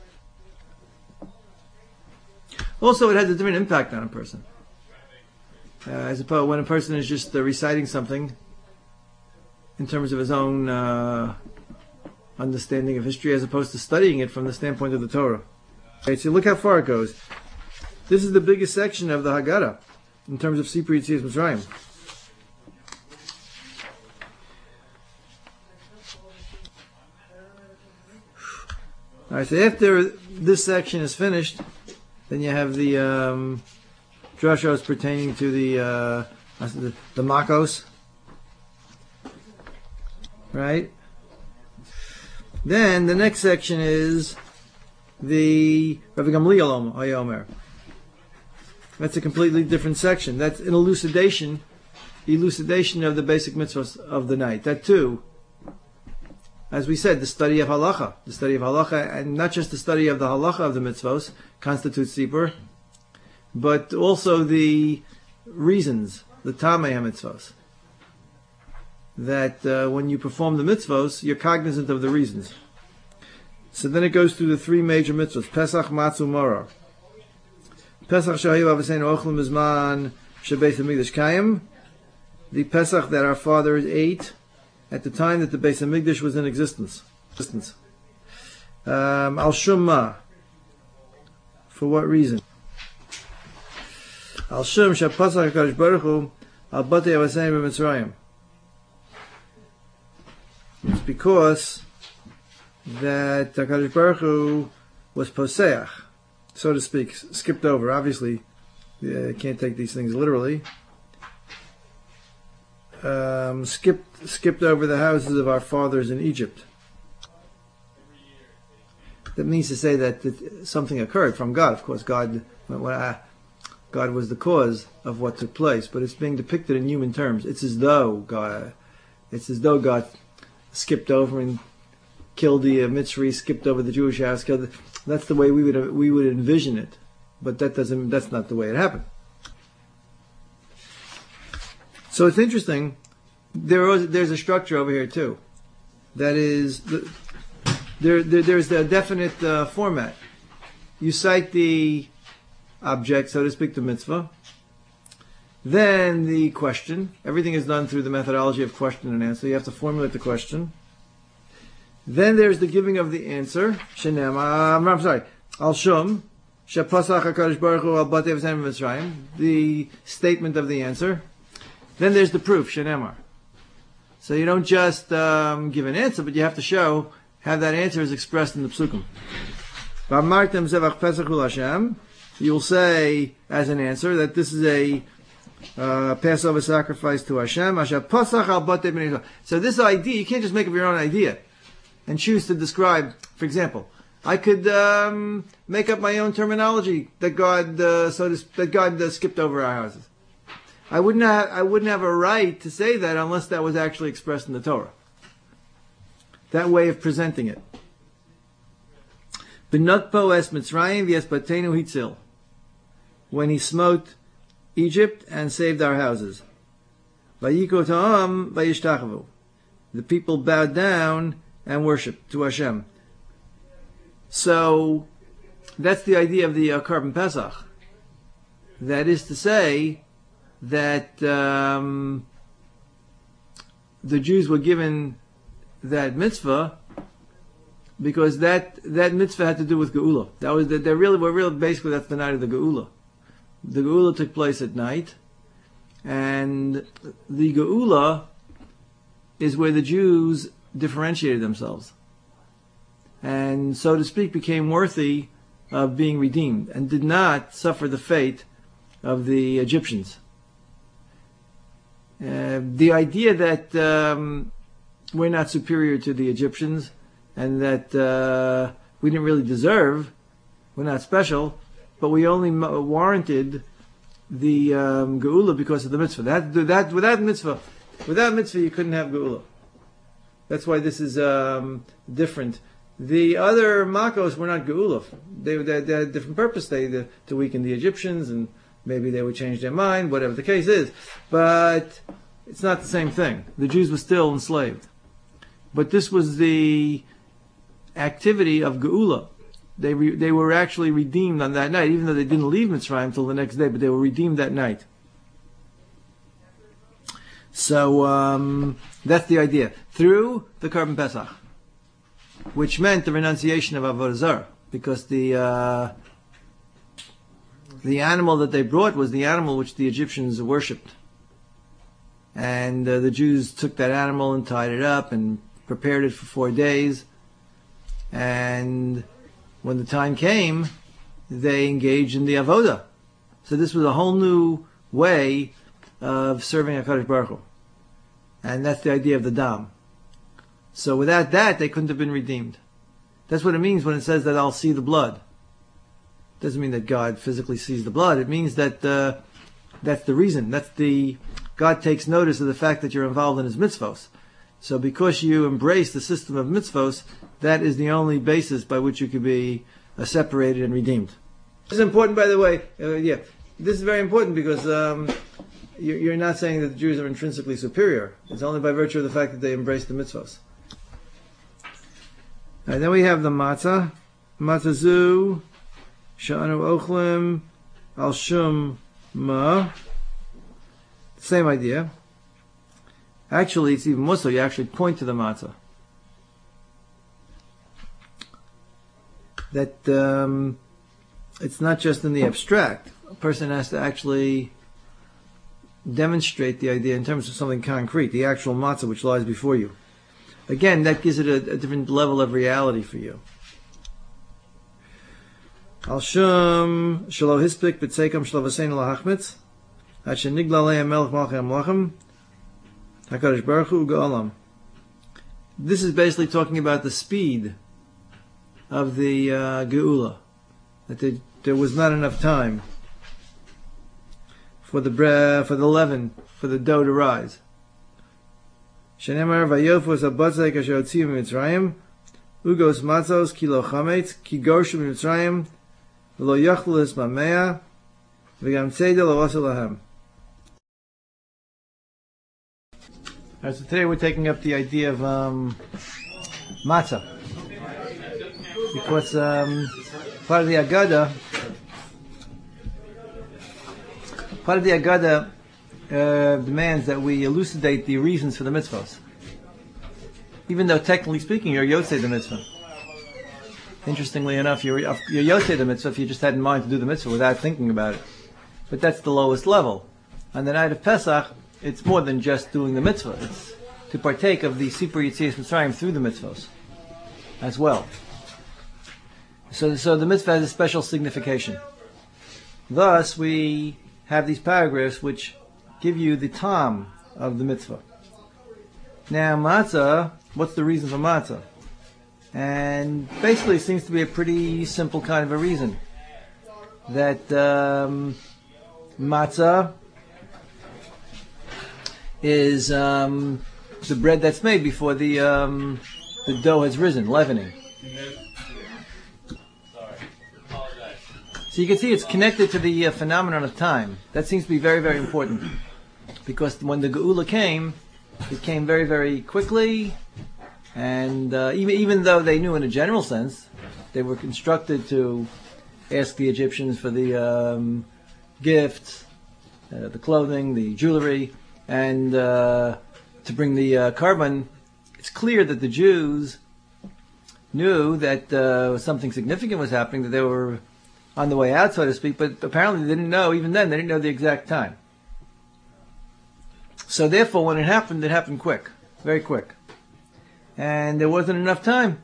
Also, it has a different impact on a person. Uh, as opposed when a person is just uh, reciting something in terms of his own uh, understanding of history, as opposed to studying it from the standpoint of the Torah. Okay, so look how far it goes. This is the biggest section of the Haggadah in terms of Sipur Yetzias Mitzrayim. All right, so after this section is finished, then you have the um, drashos pertaining to the uh, the, the Makos, right? Then the next section is the Rabbi Gamliel Omer. That's a completely different section. That's an elucidation, elucidation of the basic mitzvahs of the night. That too, as we said, the study of halacha, the study of halacha, and not just the study of the halacha of the mitzvahs constitutes Sipur, but also the reasons, the tamei mitzvahs. That uh, when you perform the mitzvahs, you're cognizant of the reasons. So then it goes through the three major mitzvahs: Pesach, Matzah, Maror. Pesach shahayu avaseinu ochlim bizman shebeis hamikdash kayim. The Pesach that our fathers ate at the time that the Beis Hamikdash was in existence. Um, Al Shumma. For what reason? Al Shum Shapasach HaKadosh Baruch Hu Al Batei Avasayim B'Mitzrayim. It's because that HaKadosh Baruch Hu was poseach, so to speak, skipped over. Obviously, you can't take these things literally. Um, skipped skipped over the houses of our fathers in Egypt. That means to say that, that something occurred from God. Of course, God, God was the cause of what took place, but it's being depicted in human terms. It's as though God, it's as though God skipped over and killed the uh, Mitzri, skipped over the Jewish house. Killed the, that's the way we would uh, we would envision it, but that doesn't. That's not the way it happened. So it's interesting. There was, there's a structure over here too. That is, the, there, there there's a definite uh, format. You cite the object, so to speak, the mitzvah. Then the question. Everything is done through the methodology of question and answer. You have to formulate the question. Then there's the giving of the answer. Shenem, um, I'm sorry. Al Shum, Shapasach HaKadosh Baruch Hu Al Batei Avasayim B'Mitzrayim. The statement of the answer. Then there's the proof, Shenemar. So you don't just um, give an answer, but you have to show how that answer is expressed in the psukim. V'amartem zevach pesach ul Hashem. You will say as an answer that this is a uh, Passover sacrifice to Hashem. Asher pasach al batei b'nei Yisrael. So this idea, you can't just make up your own idea and choose to describe. For example, I could um, make up my own terminology that God, uh, so to, that God uh, skipped over our houses. I wouldn't have, I wouldn't have a right to say that unless that was actually expressed in the Torah. That way of presenting it. B'nakpo es Mitzrayim v'yespatenu hitzil. When he smote Egypt and saved our houses. Vayiko ta'am vayishtachavu. The people bowed down and worshipped to Hashem. So, that's the idea of the uh, Korban Pesach. That is to say, that um, the Jews were given that mitzvah because that that mitzvah had to do with Geula. That was that they really were really basically that's the night of the Geula. The Geula took place at night, and the Geula is where the Jews differentiated themselves, and so to speak became worthy of being redeemed, and did not suffer the fate of the Egyptians. Uh, the idea that um, we're not superior to the Egyptians and that uh, we didn't really deserve, we're not special, but we only m- warranted the um, Geula because of the mitzvah. That, that, without mitzvah, without mitzvah you couldn't have Geula. That's why this is um, different. The other Makos were not Geula. They, they, they had a different purpose. They the, to weaken the Egyptians, and maybe they would change their mind, whatever the case is. But it's not the same thing. The Jews were still enslaved. But this was the activity of Geula. They re, they were actually redeemed on that night, even though they didn't leave Mitzrayim until the next day, but they were redeemed that night. So um, that's the idea. Through the Korban Pesach, which meant the renunciation of Avodah Zarah, because the... Uh, The animal that they brought was the animal which the Egyptians worshipped. And uh, the Jews took that animal and tied it up and prepared it for four days. And when the time came, they engaged in the avodah. So this was a whole new way of serving HaKadosh Baruch Hu. And that's the idea of the dam. So without that, they couldn't have been redeemed. That's what it means when it says that I'll see the blood. Doesn't mean that God physically sees the blood. It means that uh, that's the reason. That's the God takes notice of the fact that you're involved in His mitzvos. So because you embrace the system of mitzvos, that is the only basis by which you could be uh, separated and redeemed. This is important, by the way. Uh, yeah, this is very important because um, you're not saying that the Jews are intrinsically superior. It's only by virtue of the fact that they embrace the mitzvos. And then we have the matzah, matzazu. Sha'anu ochlim al shum ma. Same idea. Actually, it's even more so. You actually point to the matzah. That um, it's not just in the abstract. A person has to actually demonstrate the idea in terms of something concrete, the actual matzah which lies before you. Again, that gives it a, a different level of reality for you. Al shum shelo hispik b'tzeikam shelo v'sein lahachmitz ad shenigla lehem melech malchei hamlachim HaKadosh Baruch Hu Ga'olam. This is basically talking about the speed of the uh, Geula. That there, there was not enough time for the bre- for the leaven, for the dough to rise. Shenemar vayofos abatzek asher hotziu miMitzrayim ugos matzos kilo chametz ki gorshu miMitzrayim v'lo yachlu es mamea v'gam tzedel lo asu lahem. All right, so today we're taking up the idea of um, matzah, because um, part of the Agada, part of the Agada uh, demands that we elucidate the reasons for the mitzvahs, even though technically speaking you're yotzei the mitzvah. Interestingly enough, you're, you're yotzei the mitzvah if you just had in mind to do the mitzvah without thinking about it. But that's the lowest level. On the night of Pesach, it's more than just doing the mitzvah. It's to partake of the Sipur Yetzias Mitzrayim through the mitzvahs as well. So, so the mitzvah has a special signification. Thus, we have these paragraphs which give you the tam of the mitzvah. Now, matzah, what's the reason for matzah? And basically it seems to be a pretty simple kind of a reason. That um, matzah is um, the bread that's made before the um, the dough has risen, leavening. So you can see it's connected to the uh, phenomenon of time. That seems to be very, very important. Because when the Geula came, it came very, very quickly. And uh, even, even though they knew in a general sense, they were instructed to ask the Egyptians for the um, gifts, uh, the clothing, the jewelry, and uh, to bring the uh, korban. It's clear that the Jews knew that uh, something significant was happening, that they were on the way out, so to speak, but apparently they didn't know, even then, they didn't know the exact time. So therefore, when it happened, it happened quick, very quick. And there wasn't enough time.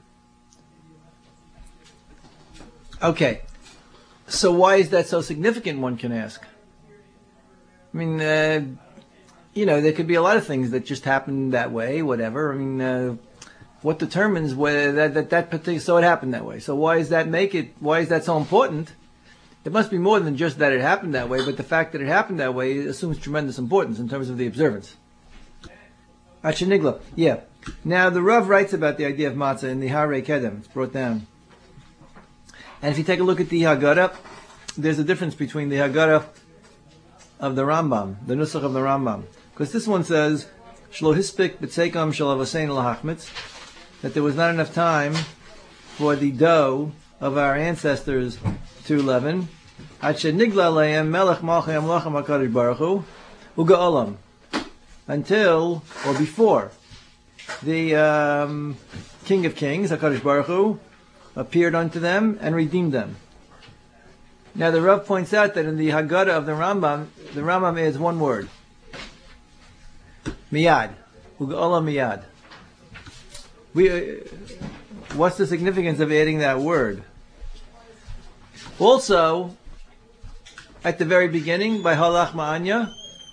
Okay, so why is that so significant, one can ask? I mean, uh, you know, there could be a lot of things that just happen that way, whatever. I mean, uh, what determines whether that, that, that particular, so it happened that way. So why does that make it, why is that so important? It must be more than just that it happened that way, but the fact that it happened that way assumes tremendous importance in terms of the observance. Achenigla, yeah. Now the Rav writes about the idea of matzah in the Harei Kedem. It's brought down. And if you take a look at the Haggadah, there's a difference between the Haggadah of the Rambam, the Nusach of the Rambam. Because this one says, Shlo hispik b'tzeikam shel avasein lahachmitz, that there was not enough time for the dough of our ancestors to leaven. Ad shenigla lehem melech malchei hamlachim HaKadosh Baruch Hu u'ga'olam, until, or before, the um, King of Kings, HaKadosh Baruch Hu, appeared unto them and redeemed them. Now the Rav points out that in the Haggadah of the Rambam, the Rambam adds one word. Miyad. Uga'ola miyad. We, uh, what's the significance of adding that word? Also, at the very beginning, by Halach Ma'anya,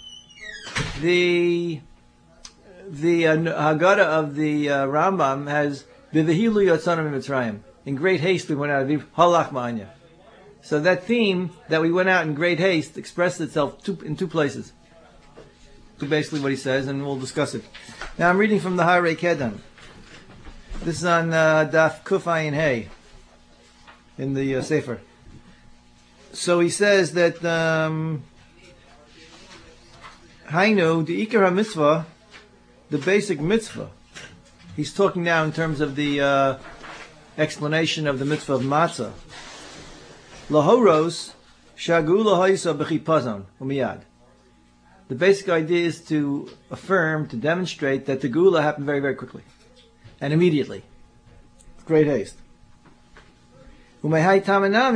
the the uh, Haggadah of the uh, Rambam has B'vihilu Yotzanu Mitzrayim. In great haste we went out of Halach Ma'anya. So that theme that we went out in great haste expressed itself two, in two places. To basically what he says, and we'll discuss it. Now I'm reading from the Harei Kedem. This is on uh, Daf Kuf Ayin Hey in the uh, Sefer. So he says that um, Hainu, the Ikar HaMitzvah, the basic mitzvah. He's talking now in terms of the uh, explanation of the mitzvah of matzah. Lahoros shagu lahaisa b'chipazon umiyad. The basic idea is to affirm, to demonstrate that the Geula happened very, very quickly. And immediately. With great haste. Because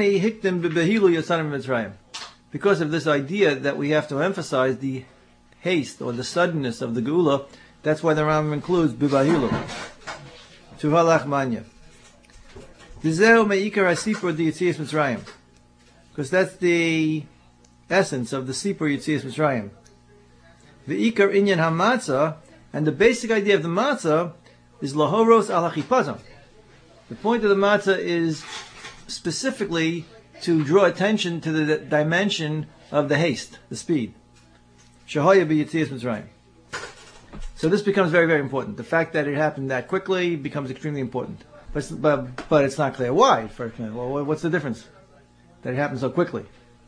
of this idea that we have to emphasize the haste or the suddenness of the Geula, that's why the Rambam includes Bibahilu. Tuvalach Manya. Because that's the essence of the Sipur Yitzias Mitzrayim. The Ikar Inyan HaMatzah, and the basic idea of the Matzah is Lahoros Al HaChipazon. The point of the Matzah is specifically to draw attention to the dimension of the haste, the speed. Shahaya B'Yitzias Mitzrayim. So this becomes very, very important. The fact that it happened that quickly becomes extremely important. But, but, but it's not clear why. For, well, what's the difference? That it happened so quickly.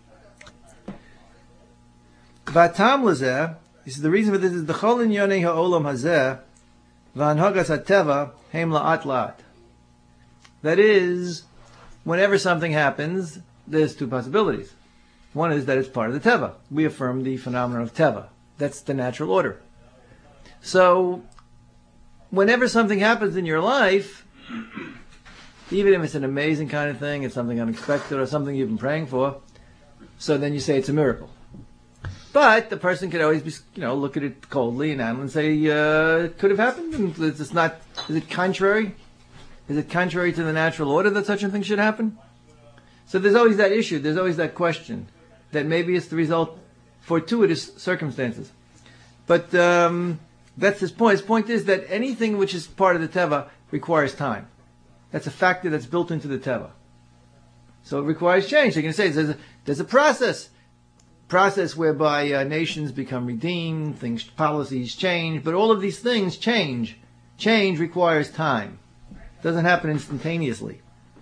Vatam Lazeh, he says the reason for this is the Cholin Yonei Ha'olam Hazeh V'anhagas HaTeva Heim La'at La'at. That is, whenever something happens, there's two possibilities. One is that it's part of the Teva. We affirm the phenomenon of Teva. That's the natural order. So, whenever something happens in your life, even if it's an amazing kind of thing, it's something unexpected or something you've been praying for, so then you say it's a miracle. But the person could always be, you know, look at it coldly and and say, uh, it could have happened, and it's not, is it contrary? Is it contrary to the natural order that such a thing should happen? So there's always that issue, there's always that question, that maybe it's the result of fortuitous circumstances. But um, that's his point. His point is that anything which is part of the Teva requires time. That's a factor that's built into the Teva. So it requires change. They're going to say there's a, there's a process. Process whereby uh, nations become redeemed, things, policies change, but all of these things change. Change requires time. It doesn't happen instantaneously.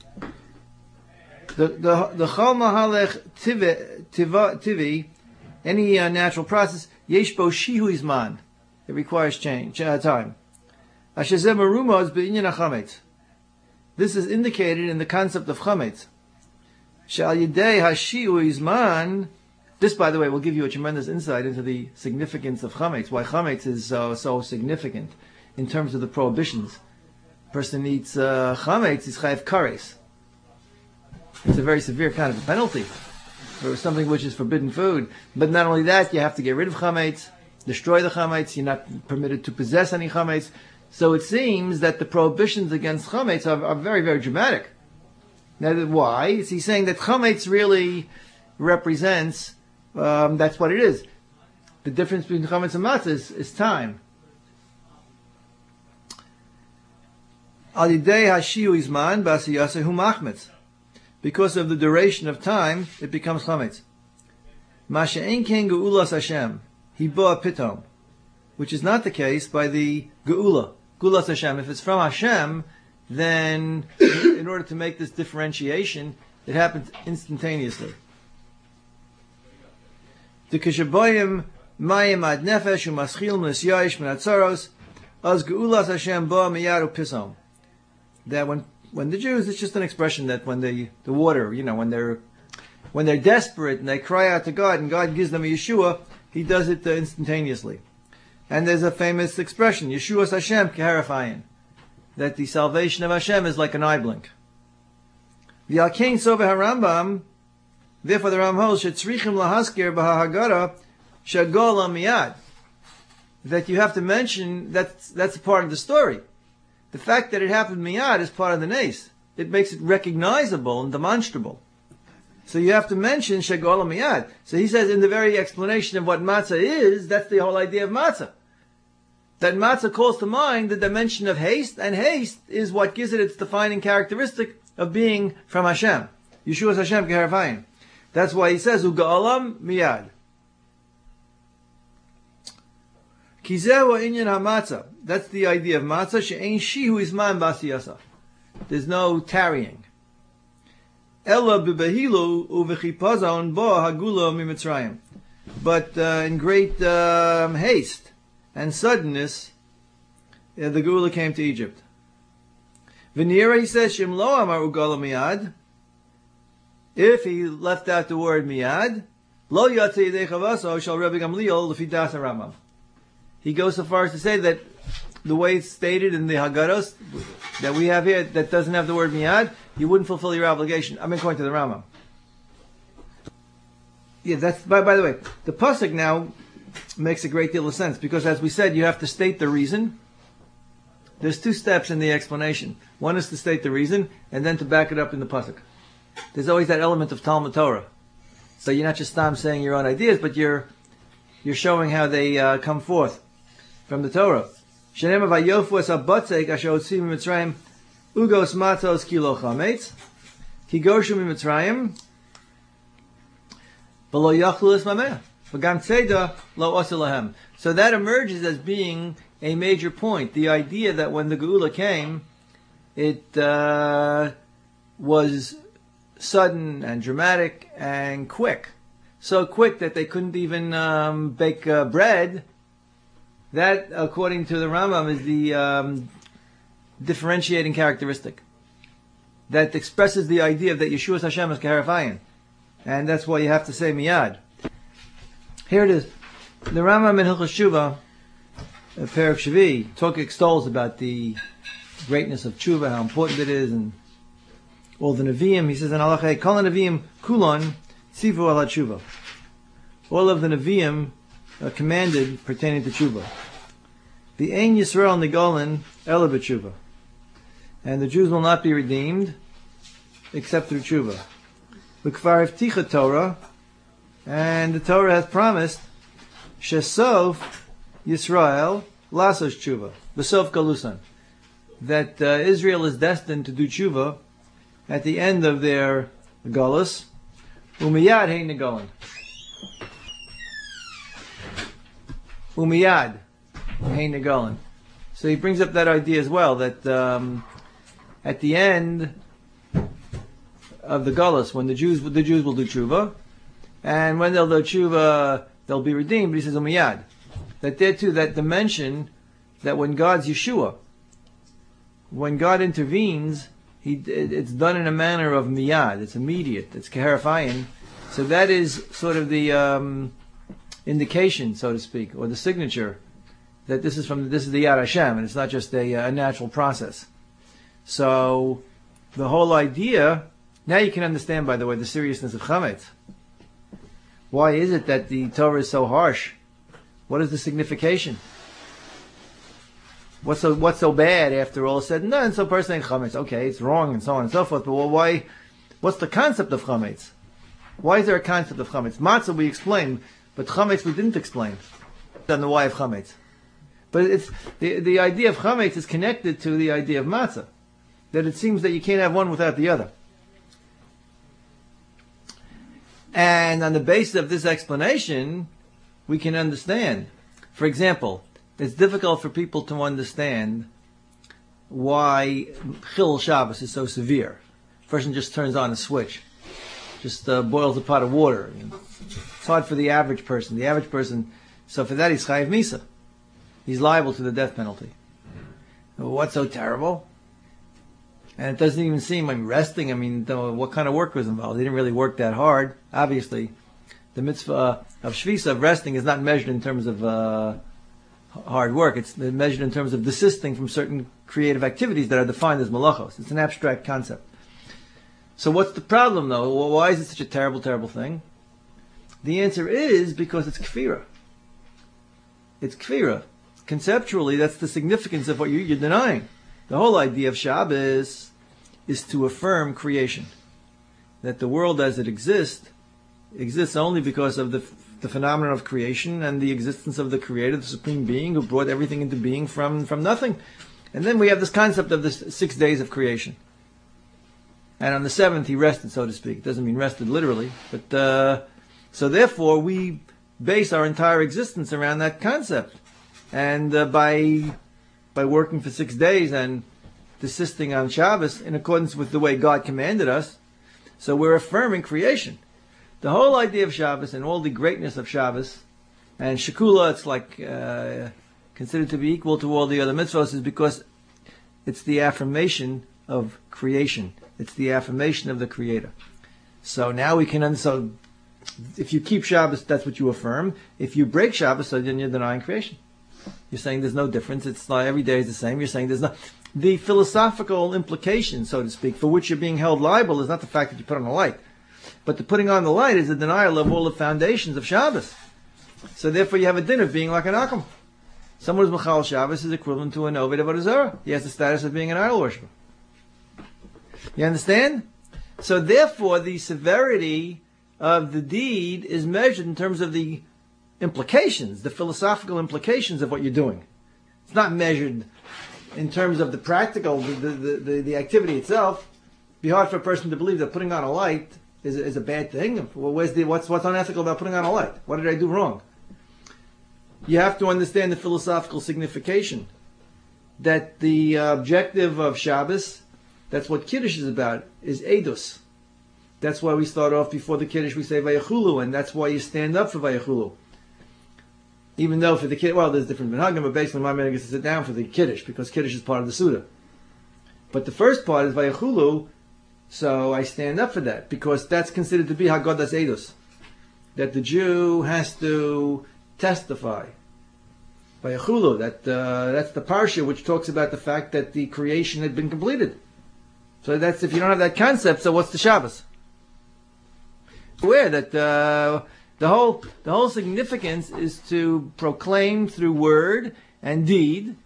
The the the Chol Mahalech Tivi, any uh, natural process, Yesh Bo Shihu Izman. It requires change, uh, time. Ashezeh Merumos Be'inyan HaChametz. This is indicated in the concept of Chametz. Shal Yidei HaShihu Izman. This, by the way, will give you a tremendous insight into the significance of Chametz, why Chametz is so, so significant in terms of the prohibitions. A person eats uh, Chametz, is Chayav Kares. It's a very severe kind of a penalty for something which is forbidden food. But not only that, you have to get rid of Chametz, destroy the Chametz, you're not permitted to possess any Chametz. So it seems that the prohibitions against Chametz are, are very, very dramatic. Now, why? Is he saying that Chametz really represents Um, that's what it is. The difference between chametz and matzah is, is time. Al yidei hashiu izman b'asiyasehu machmetz. Because of the duration of time, it becomes chametz. Ma she'en ken geulas Hashem, hiba pitom, which is not the case by the geula, geulas Hashem. If it's from Hashem, then in order to make this differentiation, it happens instantaneously. The Kishaboyim Mayim Ad Nefesh Umaschil Misyayish Menatzaros As Geulas Hashem Ba Miyaru Pisom. That when when the Jews, it's just an expression that when they the water, you know, when they're when they're desperate and they cry out to God and God gives them a Yeshua, He does it uh, instantaneously. And there's a famous expression, Yeshuas Hashem Keharafayin, that the salvation of Hashem is like an eye blink. The Alkein Sove HaRambam. Therefore, the Ram holds shetzrichim lahaskir b'hahagara shagol miyad. That you have to mention that's that's a part of the story. The fact that it happened miyad is part of the nes. It makes it recognizable and demonstrable. So you have to mention shagol miyad. So he says in the very explanation of what matzah is, that's the whole idea of matzah. That matzah calls to mind the dimension of haste, and haste is what gives it its defining characteristic of being from Hashem. Yeshuas Hashem Keharvayim. That's why he says, Uga'alam miyad. Kizehu inyan ha'matzah. That's the idea of matzah. She'ein shihu izman b'asiyasa. There's no tarrying. Ella b'behilu u'v'chipazon bo hagula mimitzrayim. But uh, in great um, haste and suddenness, uh, the Gula came to Egypt. V'nira, he says, Shem lo amar uga'alam miyad. If he left out the word miyad, Lo yatei yedei chavaso shall Rabbi Gamliel lefi das Rambam. He goes so far as to say that the way it's stated in the Haggados that we have here, that doesn't have the word miyad, you wouldn't fulfill your obligation. I mean, according to the Rambam. Yeah, that's, by, by the way, the pasuk now makes a great deal of sense, because as we said, you have to state the reason. There's two steps in the explanation. One is to state the reason, and then to back it up in the pasuk. There's always that element of Talmud Torah. So you're not just Stam saying your own ideas, but you're you're showing how they uh, come forth from the Torah. Shenem vayofu es habatzek asher hotzim miMitzrayim ugos matzos kilo chametz ki gorshu miMitzrayim v'lo yachlu es mameh v'gam tzeda lo osu lahem. So that emerges as being a major point. The idea that when the Geula came, it uh, was sudden and dramatic and quick. So quick that they couldn't even um, bake uh, bread. That, according to the Rambam, is the um, differentiating characteristic that expresses the idea that Yeshua Hashem is Keharafayin. And that's why you have to say miyad. Here it is. The Rambam in Hilchos Tshuva, Perek Shvi, talk extols about the greatness of tshuva, how important it is, and all the Nevi'im. He says in Halachah, Kol Nevi'im kulon tzivu al tshuva. All of the Nevi'im are commanded pertaining to tshuva. The Ein Yisrael Nigolan Ela b'tshuva. And the Jews will not be redeemed except through tshuva. L'kvar Ivticha Torah, and the Torah has promised Shesof Yisrael Lasos tshuva, B'sof Galusan, that uh, Israel is destined to do tshuva at the end of their galus. Umiyad hein negolan. Umiyad hein negolan. So he brings up that idea as well, that um, at the end of the galus, when the Jews the Jews will do tshuva, and when they'll do tshuva, they'll be redeemed. But he says umiyad, that there too, that dimension, that when God's Yeshua, when God intervenes, He, it's done in a manner of miyad. It's immediate. It's keharafayin. So that is sort of the um, indication, so to speak, or the signature that this is from this is the Yad Hashem, and it's not just a, a natural process. So the whole idea. Now you can understand, by the way, the seriousness of chametz. Why is it that the Torah is so harsh? What is the signification? What's so what's so bad after all is said and done? So person saying chametz, okay, it's wrong and so on and so forth. But well, why? What's the concept of chametz? Why is there a concept of chametz? Matzah we explained, but chametz we didn't explain. On the why of chametz, but it's the the idea of chametz is connected to the idea of matzah. That it seems that you can't have one without the other. And on the basis of this explanation, we can understand. For example, it's difficult for people to understand why Chil Shabbos is so severe. A person just turns on a switch, just uh, boils a pot of water. It's hard for the average person. The average person, so for that he's Chayiv Misa. He's liable to the death penalty. What's so terrible? And it doesn't even seem, I mean, resting, I mean, what kind of work was involved? They didn't really work that hard. Obviously, the mitzvah of Shvisa, of resting, is not measured in terms of uh, hard work. It's measured in terms of desisting from certain creative activities that are defined as malachos. It's an abstract concept. So what's the problem, though? Well, why is it such a terrible, terrible thing? The answer is because it's kfira. It's kfira. Conceptually, that's the significance of what you're, you're denying. The whole idea of Shabbos is to affirm creation. That the world as it exists, exists only because of the, the phenomenon of creation and the existence of the Creator, the Supreme Being, who brought everything into being from, from nothing. And then we have this concept of the six days of creation. And on the seventh he rested, so to speak. It doesn't mean rested literally. But uh, so therefore we base our entire existence around that concept. And uh, by... by working for six days and desisting on Shabbos in accordance with the way God commanded us, so we're affirming creation. The whole idea of Shabbos and all the greatness of Shabbos, and Shekula, it's like uh, considered to be equal to all the other mitzvahs, is because it's the affirmation of creation. It's the affirmation of the Creator. So now we can, so if you keep Shabbos, that's what you affirm. If you break Shabbos, so then you're denying creation. You're saying there's no difference. It's not every day is the same. You're saying there's no... The philosophical implication, so to speak, for which you're being held liable is not the fact that you put on a light. But the putting on the light is a denial of all the foundations of Shabbos. So therefore you have a din of being like an Akum. Someone who's Machal Shabbos is equivalent to an Ovid of Avodah. He has the status of being an idol worshiper. You understand? So therefore the severity of the deed is measured in terms of the implications, the philosophical implications of what you're doing. It's not measured in terms of the practical, the, the, the, the activity itself. It'd be hard for a person to believe that putting on a light is, is a bad thing. Well, where's the, what's, what's unethical about putting on a light? What did I do wrong? You have to understand the philosophical signification. That the uh, objective of Shabbos, that's what Kiddush is about, is Eidos. That's why we start off before the Kiddush, we say Vayachulu, and that's why you stand up for Vayachulu. Even though for the Kiddush, well, there's different minhagim, but basically my minhag is to sit down for the Kiddush, because Kiddush is part of the Suda. But the first part is Vayachulu, so I stand up for that, because that's considered to be Haggadas Eidos. That the Jew has to testify. Vayachulu, that, uh, that's the parsha which talks about the fact that the creation had been completed. So that's, if you don't have that concept, so what's the Shabbos? Aware that uh, the whole the whole significance is to proclaim through word and deed,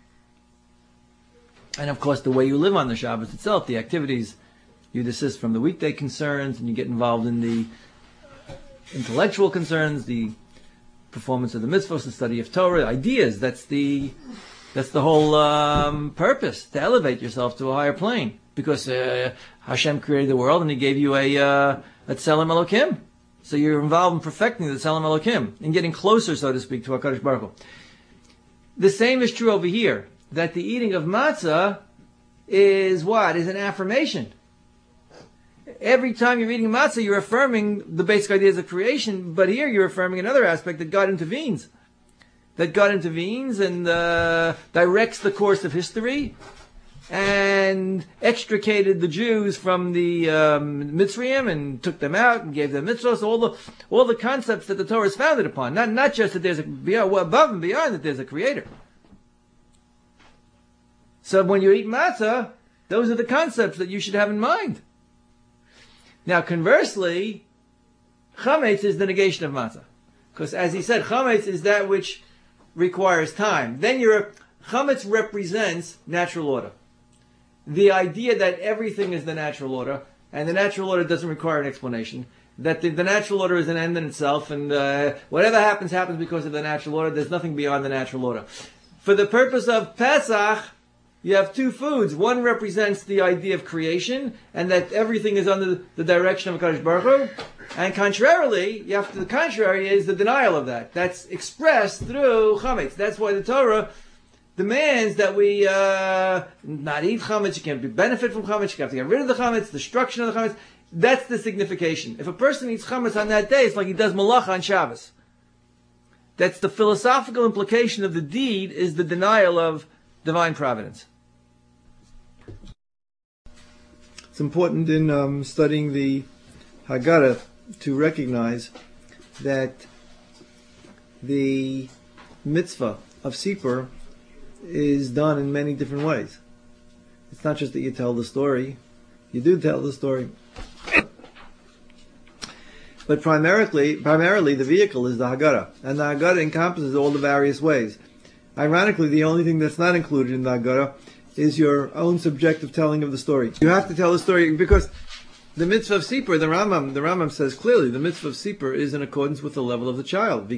and of course the way you live on the Shabbos itself, the activities you desist from the weekday concerns, and you get involved in the intellectual concerns, the performance of the mitzvahs, the study of Torah, ideas. That's the that's the whole um, purpose, to elevate yourself to a higher plane, because uh, Hashem created the world and He gave you a uh, a Tselem Elokim. So you're involved in perfecting the Tselem Elokim, and getting closer, so to speak, to HaKadosh Baruch Hu. The same is true over here, that the eating of matzah is what? Is an affirmation. Every time you're eating matzah, you're affirming the basic ideas of creation, but here you're affirming another aspect, that God intervenes. That God intervenes and uh, directs the course of history, and extricated the Jews from the um, Mitzrayim and took them out and gave them mitzvahs, all the all the concepts that the Torah is founded upon. Not not just that there's a above and beyond that there's a creator. So when you eat matzah, those are the concepts that you should have in mind. Now conversely, chametz is the negation of matzah, because as he said, chametz is that which requires time. Then your chametz represents natural order. The idea that everything is the natural order, and the natural order doesn't require an explanation, that the, the natural order is an end in itself, and uh, whatever happens, happens because of the natural order. There's nothing beyond the natural order. For the purpose of Pesach, you have two foods. One represents the idea of creation, and that everything is under the direction of HaKadosh Baruch Hu. And contrarily, you have to, the contrary is the denial of that. That's expressed through chametz. That's why the Torah demands that we uh, not eat chametz. You can't benefit from chametz. You have to get rid of the chametz, destruction of the chametz. That's the signification. If a person eats chametz on that day, it's like he does malacha on Shabbos. That's the philosophical implication of the deed, is the denial of divine providence. It's important in um, studying the Haggadah to recognize that the mitzvah of Sipur is done in many different ways. It's not just that you tell the story. You do tell the story. But primarily, primarily the vehicle is the Haggadah. And the Haggadah encompasses all the various ways. Ironically, the only thing that's not included in the Haggadah is your own subjective telling of the story. You have to tell the story because the mitzvah of Sipur, the Rambam, the Rambam says clearly, the mitzvah of Sipur is in accordance with the level of the child.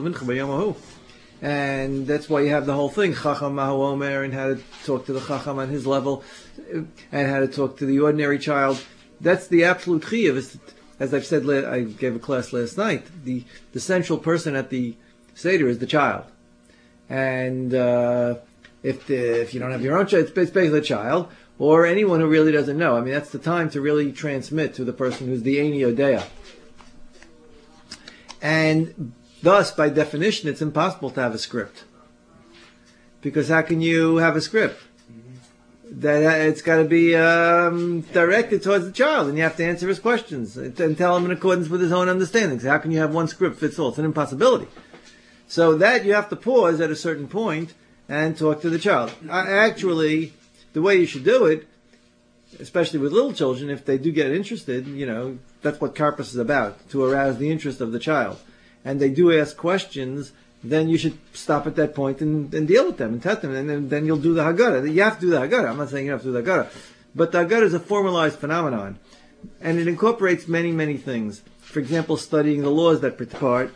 And that's why you have the whole thing, Chacham Mahu Omer, and how to talk to the Chacham on his level, and how to talk to the ordinary child. That's the absolute chiyuv. As I've said, I gave a class last night, the, the central person at the Seder is the child. And uh, if the, if you don't have your own child, it's basically the child, or anyone who really doesn't know. I mean, that's the time to really transmit to the person who's the Eini Odea. And thus, by definition, it's impossible to have a script. Because how can you have a script? that it's got to be um, directed towards the child, and you have to answer his questions and tell him in accordance with his own understandings. How can you have one script fits all? It's an impossibility. So that you have to pause at a certain point and talk to the child. Actually, the way you should do it, especially with little children, if they do get interested, you know, that's what Karpas is about, to arouse the interest of the child. And they do ask questions, then you should stop at that point and, and deal with them and test them, and then, then you'll do the Haggadah. You have to do the Haggadah. I'm not saying you have to do the Haggadah. But the Haggadah is a formalized phenomenon, and it incorporates many, many things. For example, studying the laws that part.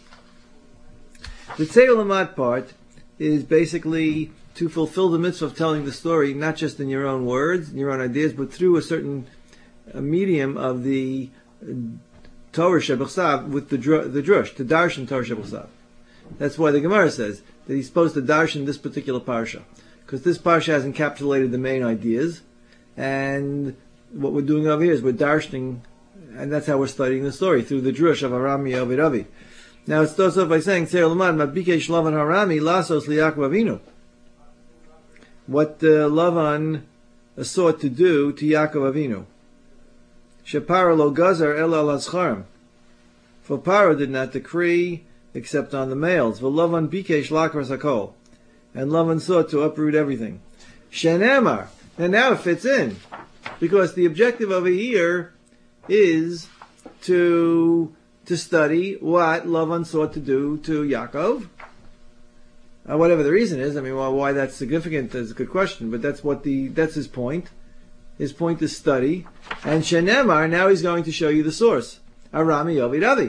The Tzei Ulamad part is basically to fulfill the mitzvah of telling the story, not just in your own words, in your own ideas, but through a certain uh, medium of the uh, Torah Shebechsav, with the, dr- the drush, the darshan Torah Shebechsav. That's why the Gemara says that he's supposed to darshan this particular parsha, because this parsha has encapsulated the main ideas, and what we're doing over here is we're darshaning, and that's how we're studying the story, through the drush of Arami Yovid Avi. Now it starts off by saying, Tzei Ulamad, Mabikesh Lavan Harami, Lasos Liyaakov Avinu. What uh, Lavan uh, sought to do to Yaakov Avinu. Sheparo lo gazar el al hascharim. For Paro did not decree except on the males. V'Lavan bikesh lakras hakol. And Lavan sought to uproot everything. Shenemar. And now it fits in. Because the objective over here is to to study what Lavan sought to do to Yaakov. Uh, whatever the reason is, I mean, well, why that's significant is a good question, but that's what the that's his point. His point is study. And Shenemar, now he's going to show you the source. Arami Yovid Avi.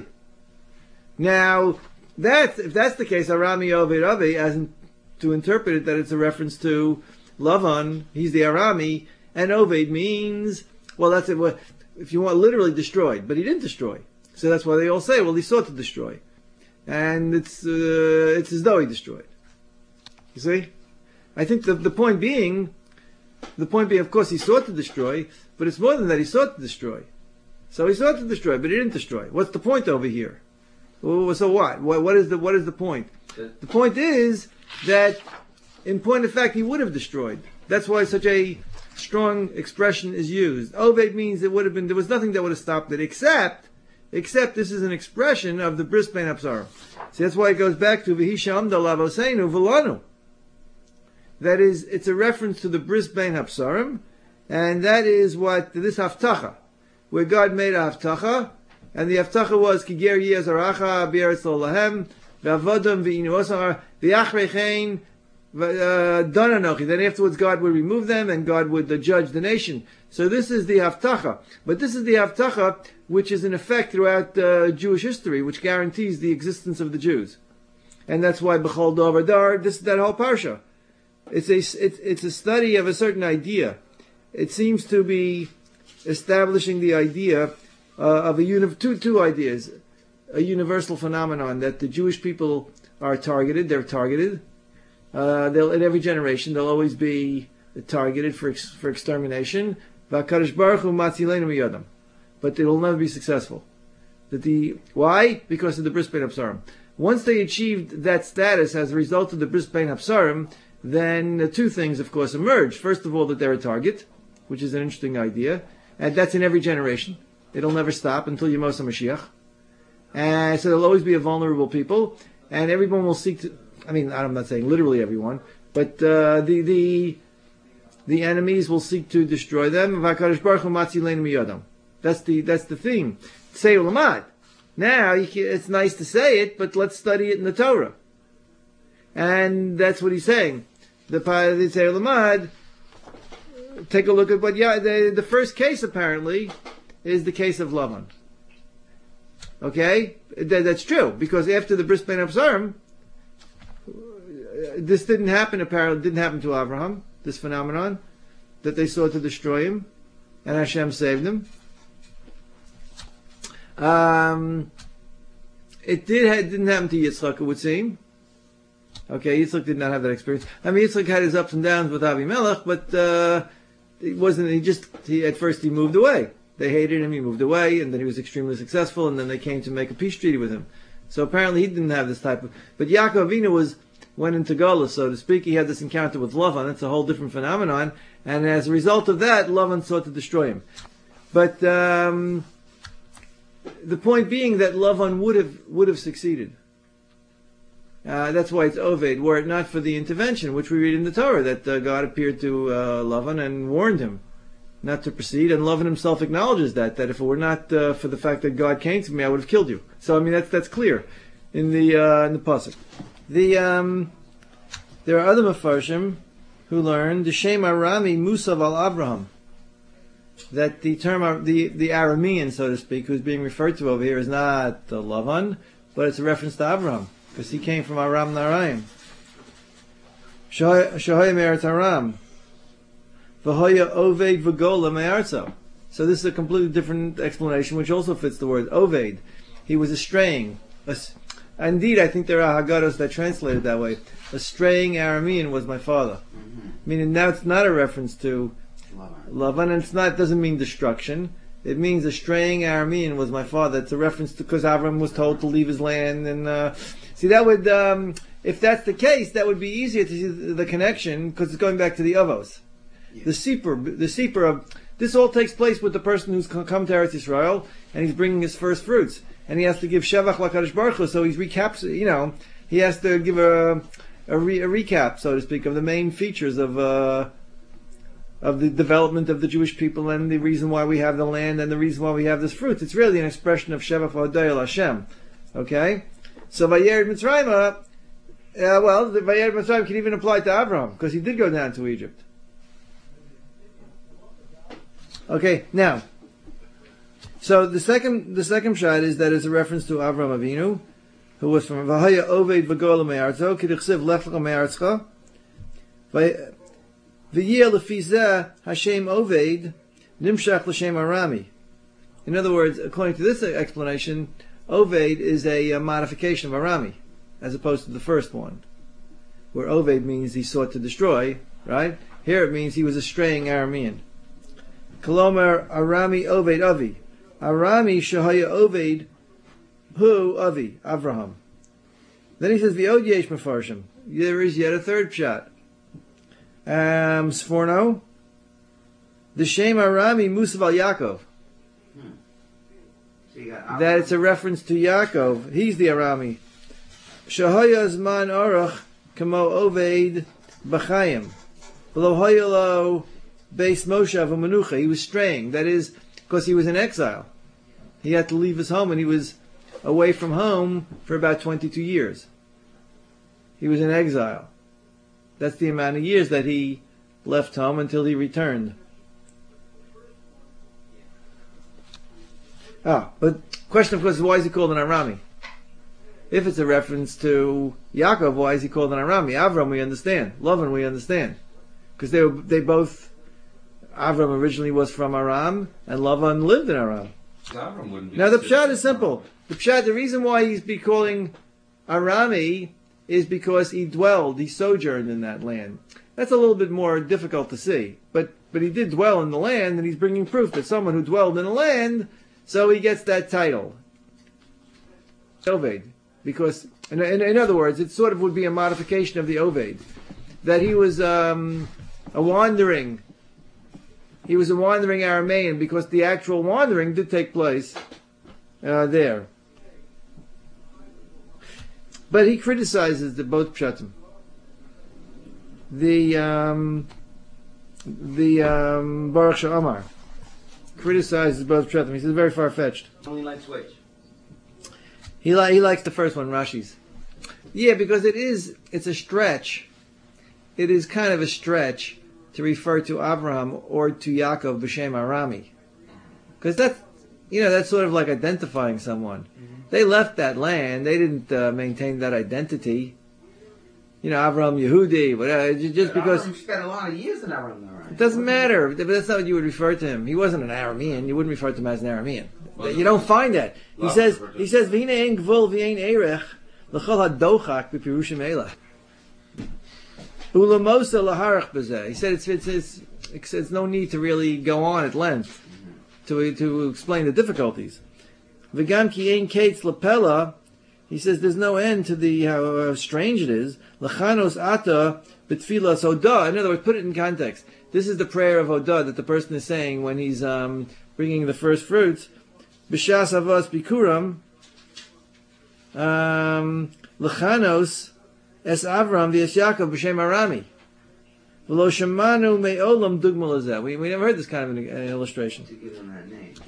Now, that's, if that's the case, Arami Yovid Avi, as in, to interpret it that it's a reference to Lavan, he's the Arami, and Oved means, well, that's it, if you want, literally destroyed, but he didn't destroy. So that's why they all say, well, he sought to destroy. And it's uh, it's as though he destroyed. You see? I think the the point being, the point being, of course, he sought to destroy, but it's more than that, he sought to destroy. So he sought to destroy, but he didn't destroy. What's the point over here? Well, so what? What, what is the what is the point? The point is that, in point of fact, he would have destroyed. That's why such a strong expression is used. Oved means it would have been, there was nothing that would have stopped it, except Except this is an expression of the bris bein hapsarim. See, that's why it goes back to V'hisha amda lavoseinu v'lanu. That is, it's a reference to the bris bein hapsarim, and that is what this haftacha, where God made a haftacha, and the haftacha was kiger yezaracha b'eretz lo lahem v'avodam v'inu osar v'yachrechein dananochi. Then afterwards, God would remove them, and God would uh, judge the nation. So this is the haftacha, but this is the haftacha which is in effect throughout uh, Jewish history, which guarantees the existence of the Jews, and that's why B'chol Davar Dar, this that whole parsha, it's a it's, it's a study of a certain idea. It seems to be establishing the idea uh, of a uni- two two ideas, a universal phenomenon that the Jewish people are targeted. They're targeted. Uh, they'll in every generation they'll always be targeted for ex- for extermination. V'Hakadosh Baruch Hu matzilenu miyadam. But it will never be successful. That the why? Because of the bris bein hapsarim. Once they achieved that status as a result of the bris bein hapsarim, then the two things, of course, emerge. First of all, that they're a target, which is an interesting idea, and that's in every generation. It'll never stop until Yemos HaMashiach. And so there'll always be a vulnerable people, and everyone will seek to. I mean, I'm not saying literally everyone, but uh, the the the enemies will seek to destroy them. V'Hakadosh Baruch Hu matzilenu miyadam. That's the that's the theme. Tzei Ulamad. Now you can, it's nice to say it, but let's study it in the Torah. And that's what he's saying. The Tzei Ulamad. Take a look at what. Yeah, the, the first case apparently is the case of Lavan. Okay, that, that's true because after the bris bein hapsarim, this didn't happen. Apparently, didn't happen to Abraham. This phenomenon that they sought to destroy him, and Hashem saved him. Um, it did it didn't happen to Yitzchak, it would seem. Okay, Yitzchak did not have that experience. I mean, Yitzchak had his ups and downs with Avimelech, but uh, it wasn't. He just he at first he moved away. They hated him. He moved away, and then he was extremely successful. And then they came to make a peace treaty with him. So apparently he didn't have this type of. But Yaakov Avinu was went into Golus, so to speak. He had this encounter with Lavan. That's a whole different phenomenon. And as a result of that, Lavan sought to destroy him. But um, the point being that Lavan would have would have succeeded. Uh, that's why it's Oved. Were it not for the intervention, which we read in the Torah, that uh, God appeared to uh, Lavan and warned him not to proceed, and Lavan himself acknowledges that that if it were not uh, for the fact that God came to me, I would have killed you. So I mean that's that's clear in the uh, in the pasuk. The um, there are other Mefarshim who learn the Shem Arami Musav al Abraham, that the term the the Aramean, so to speak, who's being referred to over here is not uh, Lavan, but it's a reference to Abraham because he came from Aram Naraim. Shahaya Me'eretz Aram. V'hoya Oved v'gola me'artzo. So this is a completely different explanation, which also fits the word Oved. He was straying. Indeed, I think there are Haggadahs that translate it that way. A straying Aramean was my father. Mm-hmm. Meaning now it's not a reference to Lavan, and it's not doesn't mean destruction. It means a straying Aramean was my father. It's a reference to because Avram was told to leave his land, and uh, see that would um, if that's the case, that would be easier to see the connection because it's going back to the Avos. The Seper, the Seper of this all takes place with the person who's come to Eretz Yisrael and he's bringing his first fruits, and he has to give Shevach LaKadosh Baruch Hu. So he's recaps, you know, he has to give a a, re, a recap, so to speak, of the main features of uh, of the development of the Jewish people and the reason why we have the land and the reason why we have this fruit. It's really an expression of Shevach Hodai El Hashem. Okay, so Vayered Mitzrayim, uh, well, the Vayered Mitzrayim can even apply to Abraham because he did go down to Egypt. Okay, now, so the second the second shot is that it's a reference to Avram Avinu, who was from Vahaya Oved V'Gola Me'artzo K'dichsiv Lefcha Me'artzcha V'yeh Lefizeh Hashem Oved Nimshach L'Shem Arami. In other words, according to this explanation, Oved is a, a modification of Arami, as opposed to the first one, where Oved means he sought to destroy, right? Here it means he was a straying Aramean. Kolomer Arami Oved Avi. Arami Shahaya Oved Hu Avi Avraham. Then he says the Od Yesh Mefarshim. There is yet a third shot. Um, Sforno. The Shem Arami Musav al Yaakov. Hmm. So that it's a reference to Yaakov. He's the Arami. Shahaya Zman Arach Kamo Oved B'Chaim. Lo Hayalo Beis Moshav U'Menucha. He was straying. That is, because he was in exile. He had to leave his home, and he was away from home for about twenty-two years. He was in exile. That's the amount of years that he left home until he returned. Ah, but question, of course, is why is he called an Arami? If it's a reference to Yaakov, why is he called an Arami? Avram, we understand. Lavan, we understand. Because they were, they both... Avram originally was from Aram, and Lavan lived in Aram. Avram wouldn't be now the pshat is simple. The pshat, the reason why he's be calling Arami is because he dwelled, he sojourned in that land. That's a little bit more difficult to see, but but he did dwell in the land, and he's bringing proof that someone who dwelled in the land, so he gets that title, Oved. Because in, in, in other words, it sort of would be a modification of the Oved, that he was um, a wandering. He was a wandering Aramean because the actual wandering did take place uh, there. But he criticizes the both pshatim. The um, the um, Baruch Sha'amar criticizes both pshatim. He says very far fetched. Only likes which? He li- he likes the first one, Rashi's. Yeah, because it is it's a stretch. It is kind of a stretch to refer to Abraham or to Yaakov b'Shem Arami, because that's you know that's sort of like identifying someone. Mm-hmm. They left that land; they didn't uh, maintain that identity. You know, Abraham Yehudi, whatever. Just but because Abraham spent a lot of years in Aram, right? It doesn't matter. But that's not what you would refer to him. He wasn't an Aramean. You wouldn't refer to him as an Aramean. Well, you don't find that. He says. He says, "V'hine ein gvul v'ein erech l'chol hadochak b'pirushim elah." Ulamosa laharach b'zeh. He said it's, it's, it's, it's, it's no need to really go on at length to to explain the difficulties. V'gam ki ein kates lapela. He says there's no end to the how, how strange it is. Lachanos ata b'tfilas odah. In other words, put it in context. This is the prayer of Odah that the person is saying when he's um, bringing the first fruits. B'shas avos bikuram l'chanos es Avram v'es Yaakov b'shem Arami v'lo shemanu me'olam dugma lazeh. We we never heard this kind of an, an illustration. To give them that name.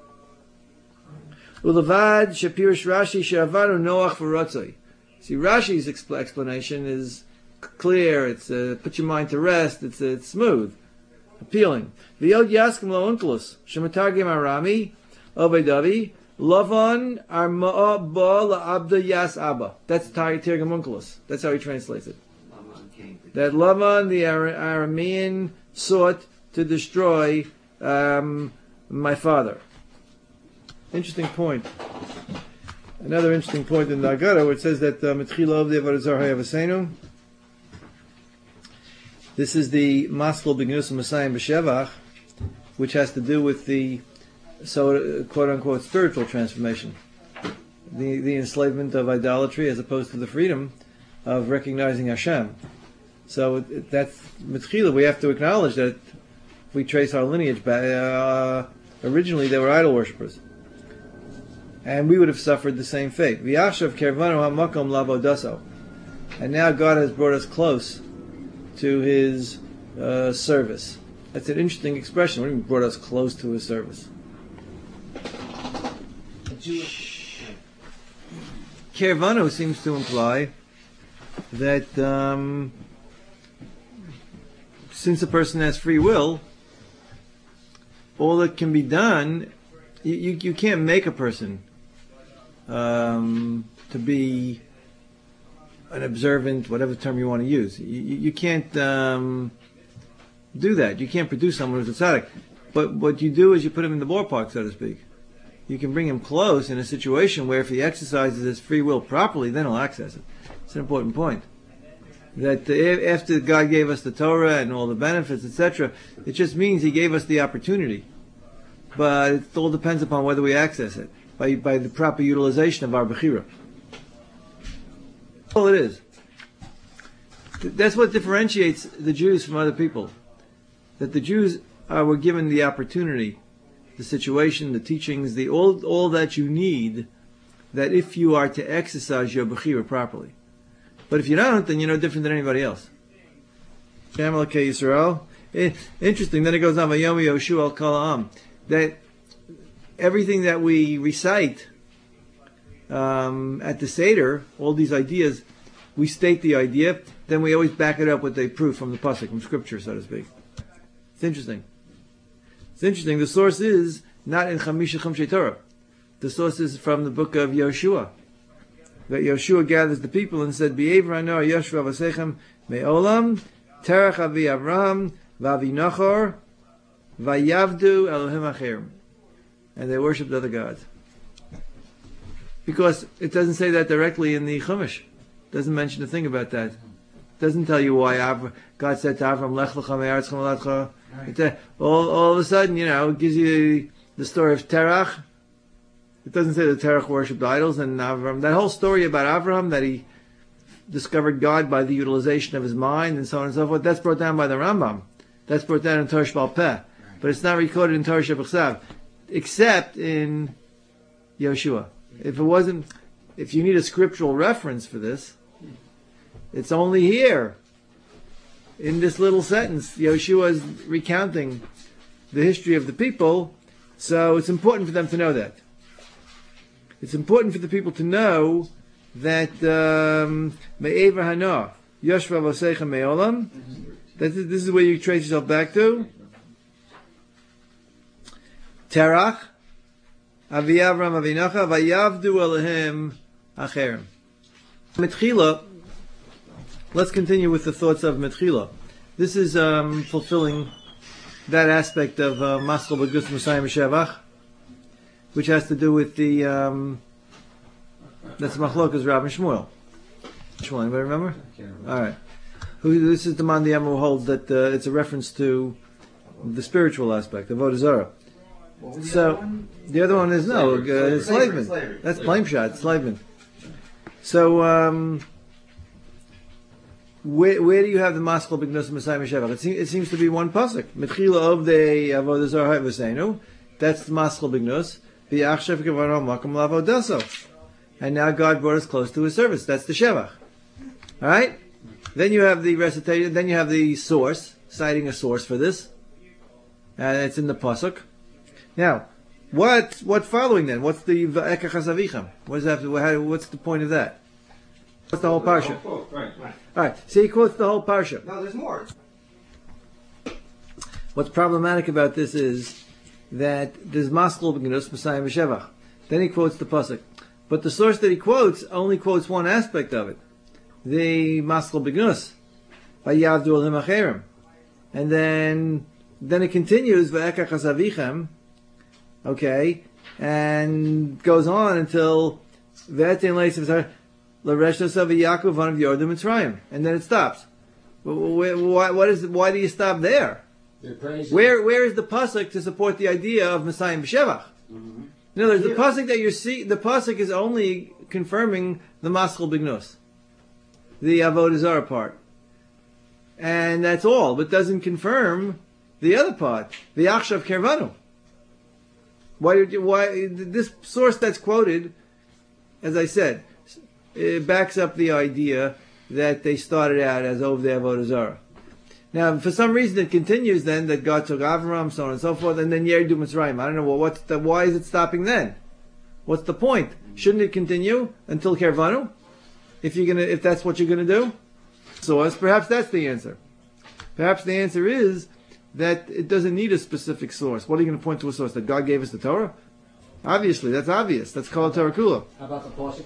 Ulevad shapirish Rashi she'avaru Noach v'rotzoi. See, Rashi's expl- explanation is clear. It's uh, put your mind to rest. It's uh, it's smooth, appealing. V'yod yaskim lo unkelus shematargim Arami ovedavi lavan arma'a ba la'abda yas abba. That's Targum Unkelus. That's how he translates it. That Lavan, the Ar- Aramean, sought to destroy um, my father. Interesting point. Another interesting point in the Agara, where it says that Mitchila of the Avodah Zarah Hayavasenu. This is the Maskal B'Gnus Messiah B'Shevach, which has to do with the, so quote unquote, spiritual transformation, the the enslavement of idolatry as opposed to the freedom of recognizing Hashem. So it, that's Mitchila. We have to acknowledge that if we trace our lineage back, uh, originally they were idol worshippers. And we would have suffered the same fate. V'yashav kervanu hamakom lavodaso. And now God has brought us close to His uh, service. That's an interesting expression. What do you mean brought us close to His service? Kervanu seems to imply that um, since a person has free will, all that can be done, you, you, you can't make a person Um, to be an observant, whatever term you want to use. You, you can't um, do that. You can't produce someone who's a tzaddik. But what you do is you put him in the ballpark, so to speak. You can bring him close in a situation where if he exercises his free will properly, then he'll access it. It's an important point. That uh, after God gave us the Torah and all the benefits, et cetera, it just means He gave us the opportunity. But it all depends upon whether we access it. By, by the proper utilization of our Bechira. All it is. That's what differentiates the Jews from other people. That the Jews uh, were given the opportunity, the situation, the teachings, the all, all that you need, that if you are to exercise your Bechira properly. But if you don't, then you're no different than anybody else. Shamalakei Yisrael. Interesting, then it goes on, Vayom Yoshu al Kol Ha'am. That everything that we recite um, at the Seder, all these ideas, we state the idea, then we always back it up with a proof from the pasuk, from Scripture, so to speak. It's interesting. It's interesting. The source is not in Chamisha Chumshei Torah. The source is from the book of Yoshua. That Yoshua gathers the people and said, B'Ever Hanor Yoshua Vasechem Me'olam Terach Avi Avram V'Avi Nachor V'Yavdu Elohim Acherim. And they worshipped other gods. Because it doesn't say that directly in the Chumash. It doesn't mention a thing about that. It doesn't tell you why Avram, God said to Avram, Lech lecha me'aretz moladcha. It, all, all of a sudden, you know, it gives you the story of Terach. It doesn't say that Terach worshipped idols and Avram. That whole story about Avram, that he discovered God by the utilization of his mind and so on and so forth, that's brought down by the Rambam. That's brought down in Torah Sheba'al Peh. But it's not recorded in Torah Shebachsav. Except in Yoshua. If it wasn't, if you need a scriptural reference for this, it's only here. In this little sentence, Yoshua is recounting the history of the people, so it's important for them to know that. It's important for the people to know that Me'ever Hanor, Yoshua V'Oseicha Me'olam, that this is where you trace yourself back to. Terach, Avi Avram Avinacha, Vayavdu Elohim Acherim. Mitchila, let's continue with the thoughts of Mitchila. This is um, fulfilling that aspect of uh, Maskal B'Gnus Messiah B'Shevach, which has to do with the, um, that's Machlokas Rav and Shmuel. Shmuel, anybody remember? Alright. Who, this is the man the who holds that uh, it's a reference to the spiritual aspect of Avodah Zarah. So, the other one is, no, uh, enslavement. That's blame shot, enslavement. So, um, where, where do you have the maskal b'gnus Messiah Shevach? It, seem, it seems to be one pasuk. Mitchila of the avodah zarah v'seinu. That's the maskal b'gnus. V'achshav kevano makam lavodaso. And now God brought us close to His service. That's the shevach. All right. Then you have the recitation. Then you have the source, citing a source for this, and it's in the pasuk. Now, what what following then? What's the va'ekach hazavicham? What is that? How, what's the point of that? What's the whole parsha? Right, right. All right. So he quotes the whole parsha. No, there's more. What's problematic about this is that there's maskal b'gnus Messiah v'shevach. Then he quotes the pasuk, but the source that he quotes only quotes one aspect of it, the maskal b'gnus, vayavdu olim acherim, and then then it continues va'ekach hasavichem, okay, and goes on until v'etin leisav l'reshos of Yaakov one of Yordim Mitzrayim, and then it stops. Why, what is? Why do you stop there? Where where is the pasuk to support the idea of Messiah b'shevach? Mm-hmm. In other words, the pasuk that you see, the pasuk is only confirming the maskal b'gnus, the avodah zarah part, and that's all. But doesn't confirm the other part, the achshav kervanu. Why did you, why this source that's quoted, as I said, it backs up the idea that they started out as over the avodah zarah. Now, for some reason, it continues then that God took Avram, so on and so forth, and then Yerdu Mitzrayim. I don't know, well, what's the, why is it stopping then? What's the point? Shouldn't it continue until Kervanu? If you're gonna, if that's what you're gonna do? So, perhaps that's the answer. Perhaps the answer is that it doesn't need a specific source. What are you going to point to a source? That God gave us the Torah? Obviously, that's obvious. That's called Torah Kula. How about the pasuk?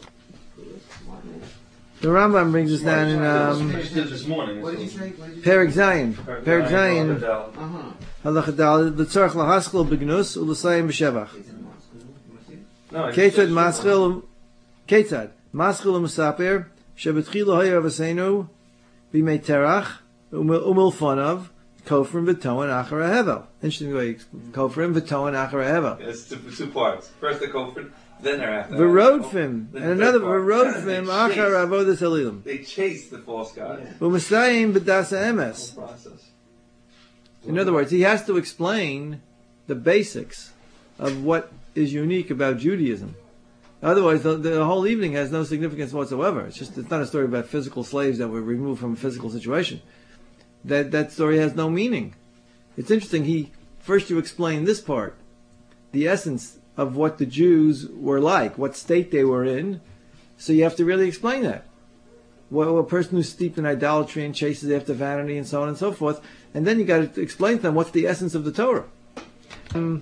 The Rambam brings us down in um, this morning. What did you say? Perek Zayin. Perek Zayin. Uh-huh. Halacha Dal. The tzarich lahaskal b'gnus u'l'sayim b'shevach. No, Ketzad maschil. Ketzad maschil u'musaper shebetchila hayar v'seinu b'mei terach u'milfonav kofrim v'toan achar hevel. Interesting way. Kofrim v'toan achar hevel. It's two, two parts. First the kofrim, then thereafter. V'rodfim, Then and the another third part. v'rodfim They chase- achar avodas elilim. They chase the false god. U'musayim b'dasa emes. Process. In other words, he has to explain the basics of what is unique about Judaism. Otherwise, the, the whole evening has no significance whatsoever. It's just, it's not a story about physical slaves that were removed from a physical situation. That, that story has no meaning. It's interesting, he, first you explain this part, the essence of what the Jews were like, what state they were in, so you have to really explain that. Well, a person who's steeped in idolatry and chases after vanity and so on and so forth, and then you got to explain to them what's the essence of the Torah. Um,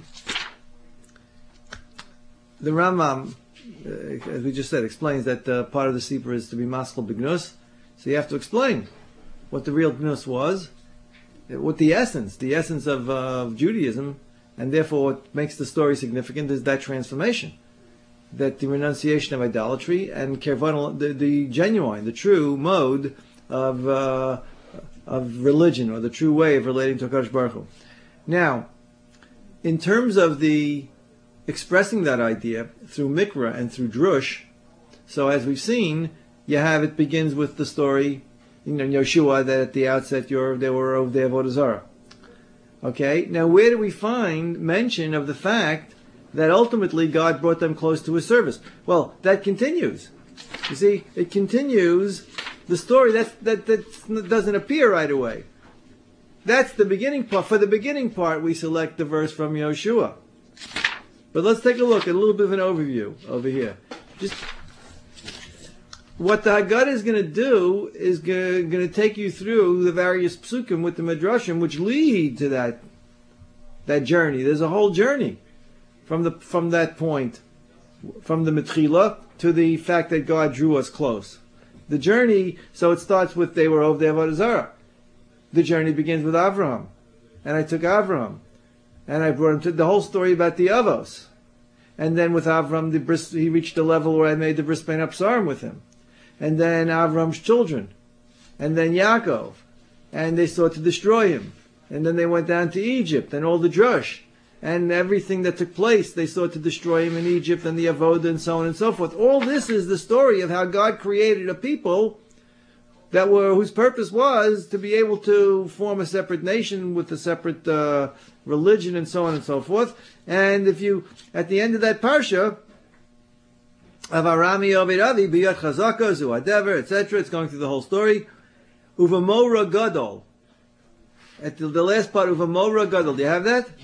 the Rambam, uh, as we just said, explains that uh, part of the Sipur is to be maskal b'gnus, so you have to explain what the real gnus was, what the essence, the essence of, uh, of Judaism, and therefore what makes the story significant is that transformation. That the renunciation of idolatry and kervan, the, the genuine, the true mode of uh, of religion, or the true way of relating to HaKadosh Baruch Hu. Now, in terms of the expressing that idea through Mikra and through Drush, so as we've seen, you have it begins with the story, you know, Yoshua, that at the outset you're, they were of the Avodah Zarah. Okay, now where do we find mention of the fact that ultimately God brought them close to His service? Well, that continues. You see, it continues the story. That's, that that doesn't appear right away. That's the beginning part. For the beginning part, we select the verse from Yoshua. But let's take a look at a little bit of an overview over here. Just what the Haggadah is going to do is going to take you through the various psukim with the midrashim, which lead to that that journey. There's a whole journey from the from that point, from the Mitchila to the fact that God drew us close. The journey, so it starts with they were over the Avodah Zarah. The journey begins with Avraham, and I took Avraham, and I brought him to the whole story about the Avos, and then with Avram, the bris, he reached a level where I made the bris bein Absarim with him, and then Avram's children, and then Yaakov, and they sought to destroy him, and then they went down to Egypt and all the drush. And everything that took place, they sought to destroy him in Egypt and the Avodah and so on and so forth. All this is the story of how God created a people that were whose purpose was to be able to form a separate nation with a separate uh, religion and so on and so forth. And if you, at the end of that parsha of Arami Ovid Avi, Biyat Chazaka, Zuadever, et cetera, it's going through the whole story. Uvamora Gadol. At the, the last part, Uvamora Gadol. Do you have that?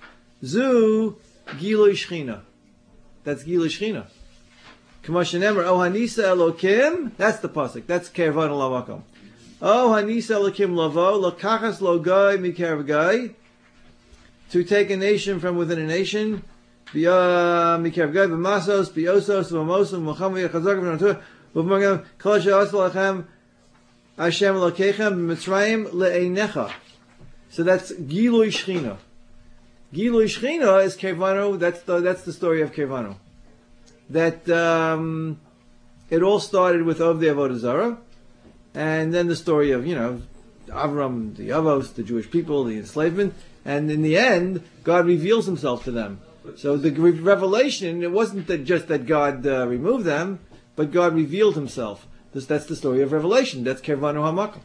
Zu Gilui Shechina. That's Gilui Shechina. Kamashanemer, Oh Hanisa Elokim. That's the pasuk. That's Kervan Lavakom. Oh Hanisa Elokim Lavo, Lakachas Logai Mikerev Gai. To take a nation from within a nation. Bia Mikerev Gai, B'masos, B'yosos, B'mosim, B'macham Yechazak, B'macham, B'macham, Kol Sha'as Lachem, Hashem Elokechem, B'mitzrayim Le'einecha. So that's Gilui Shechina. Gilui Shechina is Kevano. That's the that's the story of Kevano. That um, it all started with Ovdei Avodah Zarah, and then the story of you know Avram, the Avos, the Jewish people, the enslavement, and in the end, God reveals Himself to them. So the revelation, it wasn't that just that God uh, removed them, but God revealed Himself. This, that's the story of Revelation. That's Kevano Hamakam.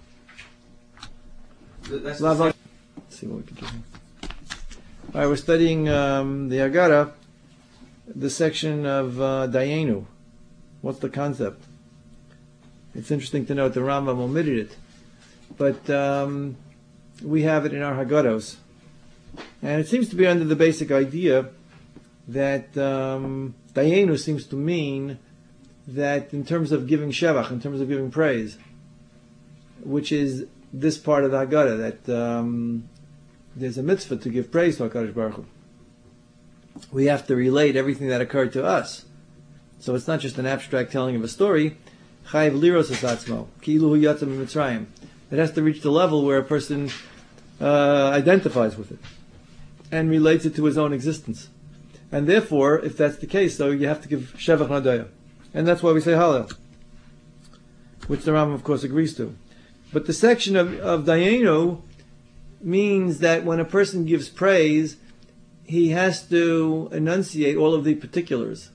That's Let's see what we can do. All right, we're studying um, the Haggadah, the section of uh, Dayenu. What's the concept? It's interesting to note the Rambam omitted it, but um, we have it in our Haggadahs, and it seems to be under the basic idea that um, Dayenu seems to mean that in terms of giving Shevach, in terms of giving praise, which is this part of the Haggadah, that um, there's a mitzvah to give praise to HaKadosh Baruch Hu. We have to relate everything that occurred to us. So it's not just an abstract telling of a story. Chayiv liros esatzmo, ki'ilu hu yatsa mitzrayim. It has to reach the level where a person uh, identifies with it and relates it to his own existence. And therefore, if that's the case, so you have to give Shevach Nadaya. And that's why we say Hallel, which the Rambam, of course, agrees to. But the section of, of Dayenu means that when a person gives praise, he has to enunciate all of the particulars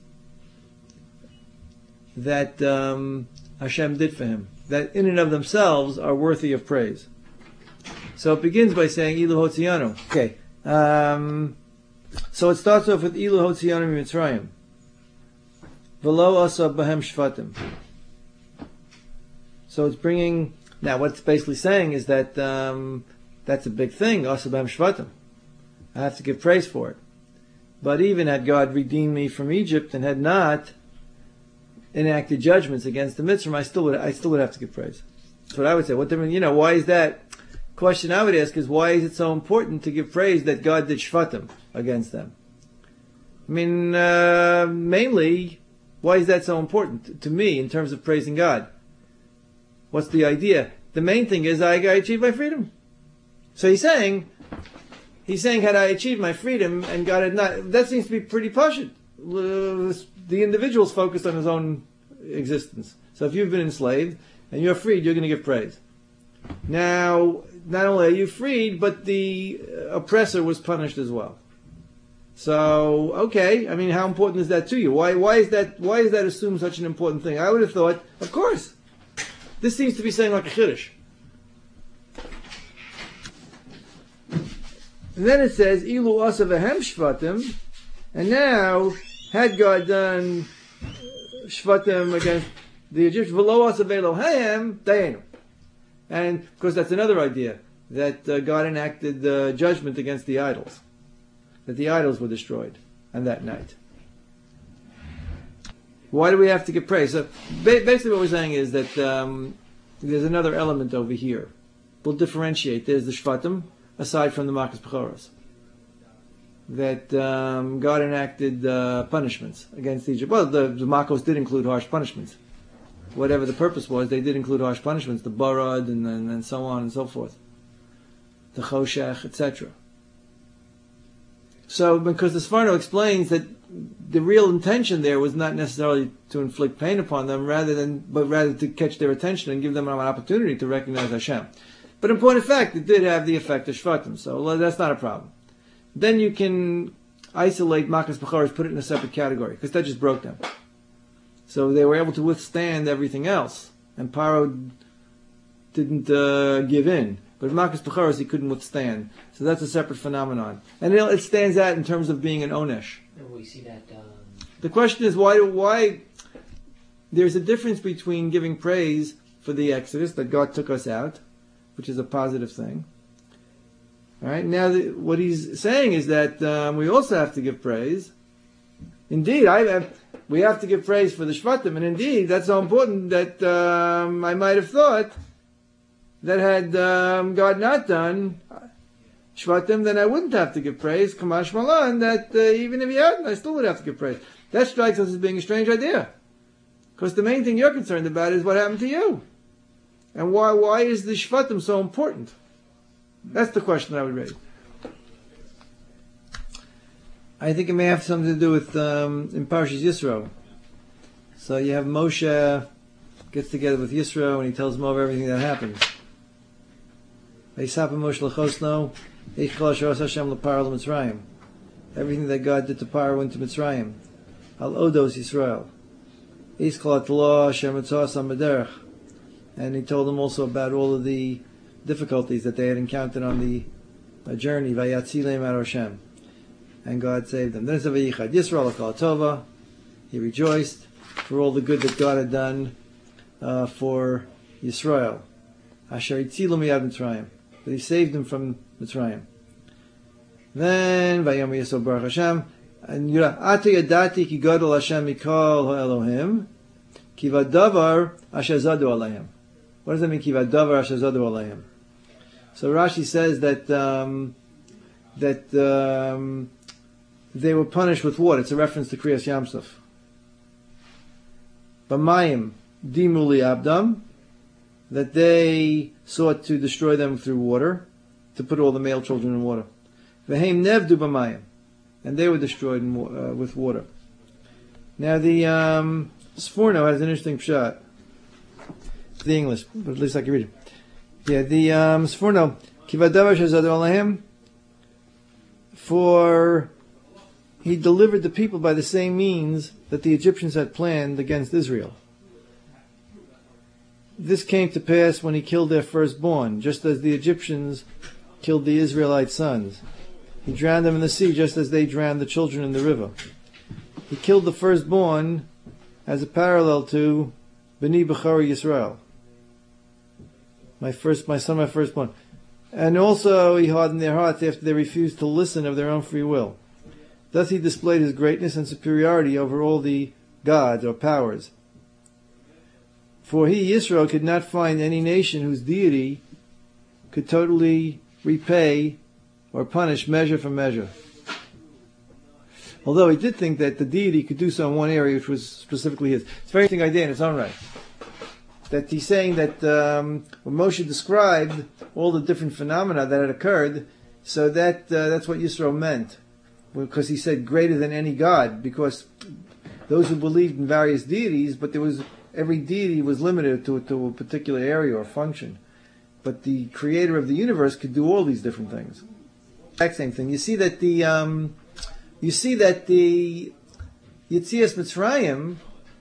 that um, Hashem did for him, that in and of themselves are worthy of praise. So it begins by saying Ilu Hotzianu. Okay, um, so it starts off with Ilu Hotzianu Mitzrayim. V'lo asa bahem shvatim. So it's bringing, now what it's basically saying is that um, that's a big thing, asa bahem shvatim. I have to give praise for it. But even had God redeemed me from Egypt and had not enacted judgments against the Mitzrayim, I still would I still would have to give praise. That's what I would say. What different, you know, why is that? Question I would ask is, why is it so important to give praise that God did shvatim against them? I mean, uh, mainly, why is that so important to me in terms of praising God? What's the idea? The main thing is I, I achieved my freedom. So he's saying, he's saying, had I achieved my freedom and God had not, that seems to be pretty pashut. The individual's focused on his own existence. So if you've been enslaved and you're freed, you're going to give praise. Now, not only are you freed, but the oppressor was punished as well. So, okay, I mean, how important is that to you? Why, why is that, why is that assumed such an important thing? I would have thought, of course. This seems to be saying like a chiddush. And then it says, Ilu asa v'hem shvatim, and now, had God done shvatim against the Egyptians, v'lo asa v'eloheim, dayenu. And, of course, that's another idea, that uh, God enacted uh, judgment against the idols. That the idols were destroyed on that night. Why do we have to give praise? So, ba- basically what we're saying is that um, there's another element over here. We'll differentiate. There's the shvatim, aside from the Makas Pechoros. That um, God enacted uh, punishments against Egypt. Well, the, the Makos did include harsh punishments. Whatever the purpose was, they did include harsh punishments, the Barad and, and, and so on and so forth. The Choshech, et cetera. So, because the Sforno explains that the real intention there was not necessarily to inflict pain upon them, rather than, but rather to catch their attention and give them an opportunity to recognize Hashem. But in point of fact, it did have the effect of Shvatim, so that's not a problem. Then you can isolate Makas Pechoros, put it in a separate category, because that just broke them. So they were able to withstand everything else. And Paro didn't uh, give in. But Makas Becharos he couldn't withstand. So that's a separate phenomenon. And it, it stands out in terms of being an Onesh. We see that. Um... The question is why? Why there's a difference between giving praise for the Exodus that God took us out, which is a positive thing. All right. Now, the, what he's saying is that um, we also have to give praise. Indeed, I have, we have to give praise for the Shvatim, and indeed, that's so important that um, I might have thought that had um, God not done Shvatim, then I wouldn't have to give praise. Kamash Malan, that uh, even if he hadn't, I still would have to give praise. That strikes us as being a strange idea, because the main thing you're concerned about is what happened to you, and why why is the Shvatim so important? That's the question I would raise. I think it may have something to do with um, in Parshas Yisro. So you have Moshe gets together with Yisro and he tells Mo everything that happens. Everything that God did to Paro went to Mitzrayim. Al Odos Yisrael. And he told them also about all of the difficulties that they had encountered on the uh, journey. Vayatzilem ar Hashem. And God saved them. Then it's a Vayichad Yisrael Akal Tova. He rejoiced for all the good that God had done uh, for Yisrael. Asher Itzilu Miyad Mitzrayim. But he saved them from Mitzrayim. Then Vayom Yisrael Baruch Hashem. And Yura Ata Yadati Ki Gadol Hashem Mikol HaElohim Ki Vadavar Asher Zadu Alayim. What does that mean? Ki Vadavar Asher Zadu Alayim. So Rashi says that um, that um, they were punished with water. It's a reference to Kriyas Yamsuf. B'mayim dimuli abdam, that they sought to destroy them through water, to put all the male children in water. V'heim nevdu b'mayim, and they were destroyed in, uh, with water. Now the um, Sforno has an interesting pshat. It's the English, but at least I can read it. Yeah, the um, Sforno, Kivadavar Shazadu Alahim, for he delivered the people by the same means that the Egyptians had planned against Israel. This came to pass when he killed their firstborn, just as the Egyptians killed the Israelite sons. He drowned them in the sea, just as they drowned the children in the river. He killed the firstborn as a parallel to B'ni B'chari Yisrael. My first, my son, my firstborn. And also he hardened their hearts after they refused to listen of their own free will. Thus he displayed his greatness and superiority over all the gods or powers. For he, Yisro, could not find any nation whose deity could totally repay or punish measure for measure. Although he did think that the deity could do so in one area, which was specifically his. It's a very interesting idea in its own right. That he's saying that um, when Moshe described all the different phenomena that had occurred, so that uh, that's what Yisro meant. Because he said greater than any god, because those who believed in various deities, but there was every deity was limited to, to a particular area or function. But the creator of the universe could do all these different things. Exact same thing. You see that the um, you see that the Yetzias Mitzrayim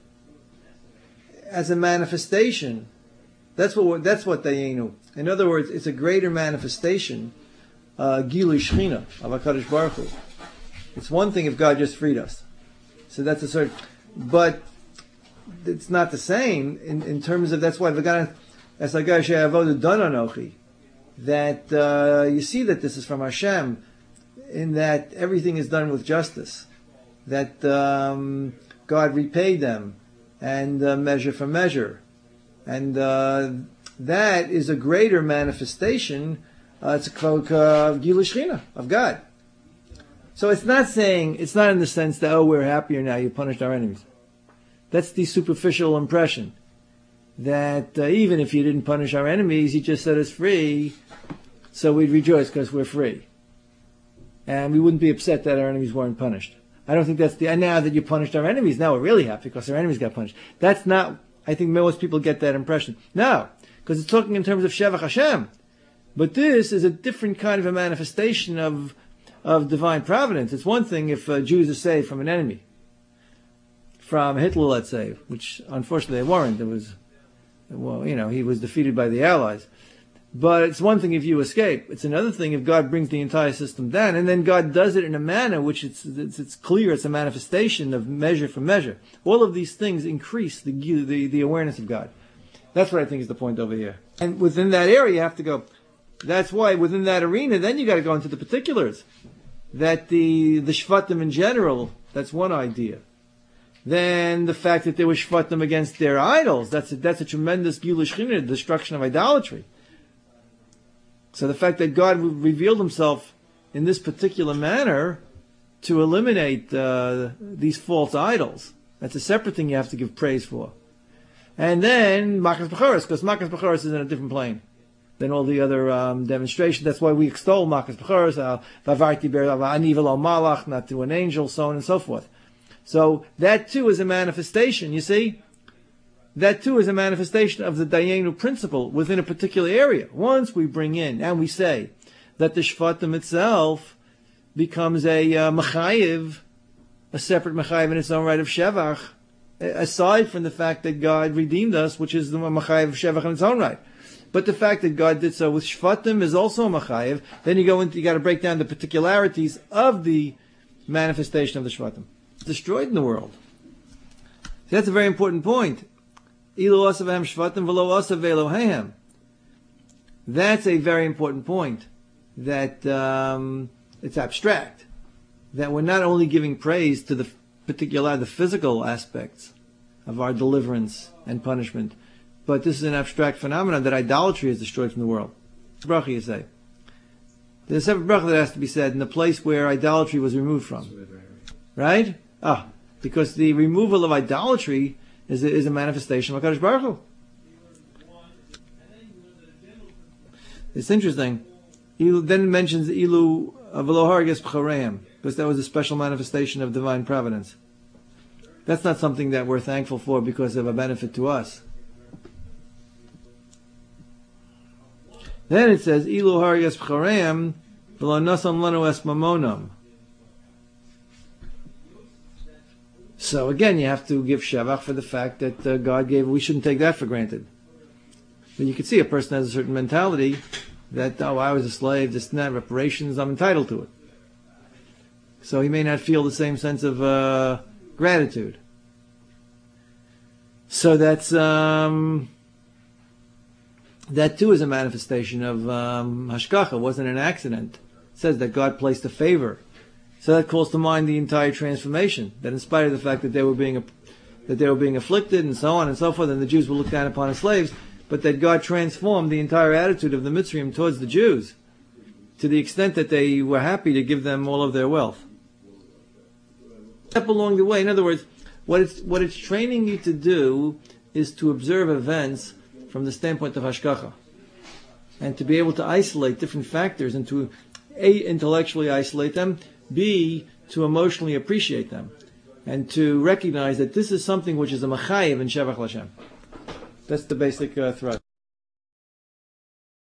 as a manifestation. That's what that's what Dayenu. In other words, it's a greater manifestation, uh, Gilui Shechina of HaKadosh Baruch Hu. It's one thing if God just freed us. So that's a certain, but it's not the same in, in terms of, that's why V'gana, as Haggai She'avodu Don Anochi, that uh, you see that this is from Hashem, in that everything is done with justice, that um, God repaid them, and uh, measure for measure. And uh, that is a greater manifestation, uh, it's a uh, Gilui Shechina of God. So it's not saying, it's not in the sense that, oh, we're happier now, you punished our enemies. That's the superficial impression. That uh, even if you didn't punish our enemies, you just set us free, so we'd rejoice because we're free. And we wouldn't be upset that our enemies weren't punished. I don't think that's the, and now that you punished our enemies, now we're really happy because our enemies got punished. That's not, I think most people get that impression. No, because it's talking in terms of Shevach Hashem. But this is a different kind of a manifestation of of divine providence. It's one thing if uh, Jews are saved from an enemy, from Hitler, let's say, which unfortunately they weren't. There was well, you know, he was defeated by the Allies. But it's one thing if you escape. It's another thing if God brings the entire system down, and then God does it in a manner which it's it's, it's clear it's a manifestation of measure for measure. All of these things increase the, the the awareness of God. That's what I think is the point over here. And within that area, you have to go. That's why within that arena, then you got to go into the particulars. That the the Shvatim in general, that's one idea. Then the fact that there were Shvatim against their idols, that's a, that's a tremendous Gilui Shechina, destruction of idolatry. So the fact that God revealed himself in this particular manner to eliminate uh, these false idols, that's a separate thing you have to give praise for. And then Makas B'choros, because Makas B'choros is in a different plane than all the other um, demonstrations. That's why we extol Makas B'choros, Vavarti Ber Ani V'lo Malach, not to an angel, so on and so forth. So that too is a manifestation, you see? That too is a manifestation of the Dayenu principle within a particular area. Once we bring in and we say that the Shvatim itself becomes a uh, Mechayiv, a separate Mechayiv in its own right of Shevach, aside from the fact that God redeemed us, which is the Mechayiv of Shevach in its own right. But the fact that God did so with Shvatim is also a Mechayiv. Then you go into, you got to break down the particularities of the manifestation of the Shvatim. It's destroyed in the world. So that's a very important point. That's a very important point. That um, it's abstract. That we're not only giving praise to the particular, the physical aspects of our deliverance and punishment, but this is an abstract phenomenon that idolatry is destroyed from the world. Bracha, you say. There's a separate bracha that has to be said in the place where idolatry was removed from. Right? Ah, because the removal of idolatry is a, is a manifestation of HaKadosh Baruch Hu. It's interesting. Ilu, then it mentions Ilu V'lo Harages B'choreim, because that was a special manifestation of divine providence. That's not something that we're thankful for because of a benefit to us. Then it says Ilu Harages B'choreim V'lo Nasam Lanu Es Mamonam. So again, you have to give Shevach for the fact that uh, God gave. We shouldn't take that for granted. But you can see a person has a certain mentality that, oh, I was a slave, this and that, reparations, I'm entitled to it. So he may not feel the same sense of uh, gratitude. So that's um, that too is a manifestation of um, Hashgacha. It wasn't an accident. It says that God placed a favor. So that calls to mind the entire transformation. That in spite of the fact that they were being that they were being afflicted and so on and so forth, and the Jews were looked down upon as slaves, but that God transformed the entire attitude of the Mitzrayim towards the Jews to the extent that they were happy to give them all of their wealth. Step along the way. In other words, what it's what it's training you to do is to observe events from the standpoint of Hashgacha, and to be able to isolate different factors and to A, intellectually isolate them, B, to emotionally appreciate them, and to recognize that this is something which is a machayev in Shevach L'Hashem. That's the basic uh, thrust.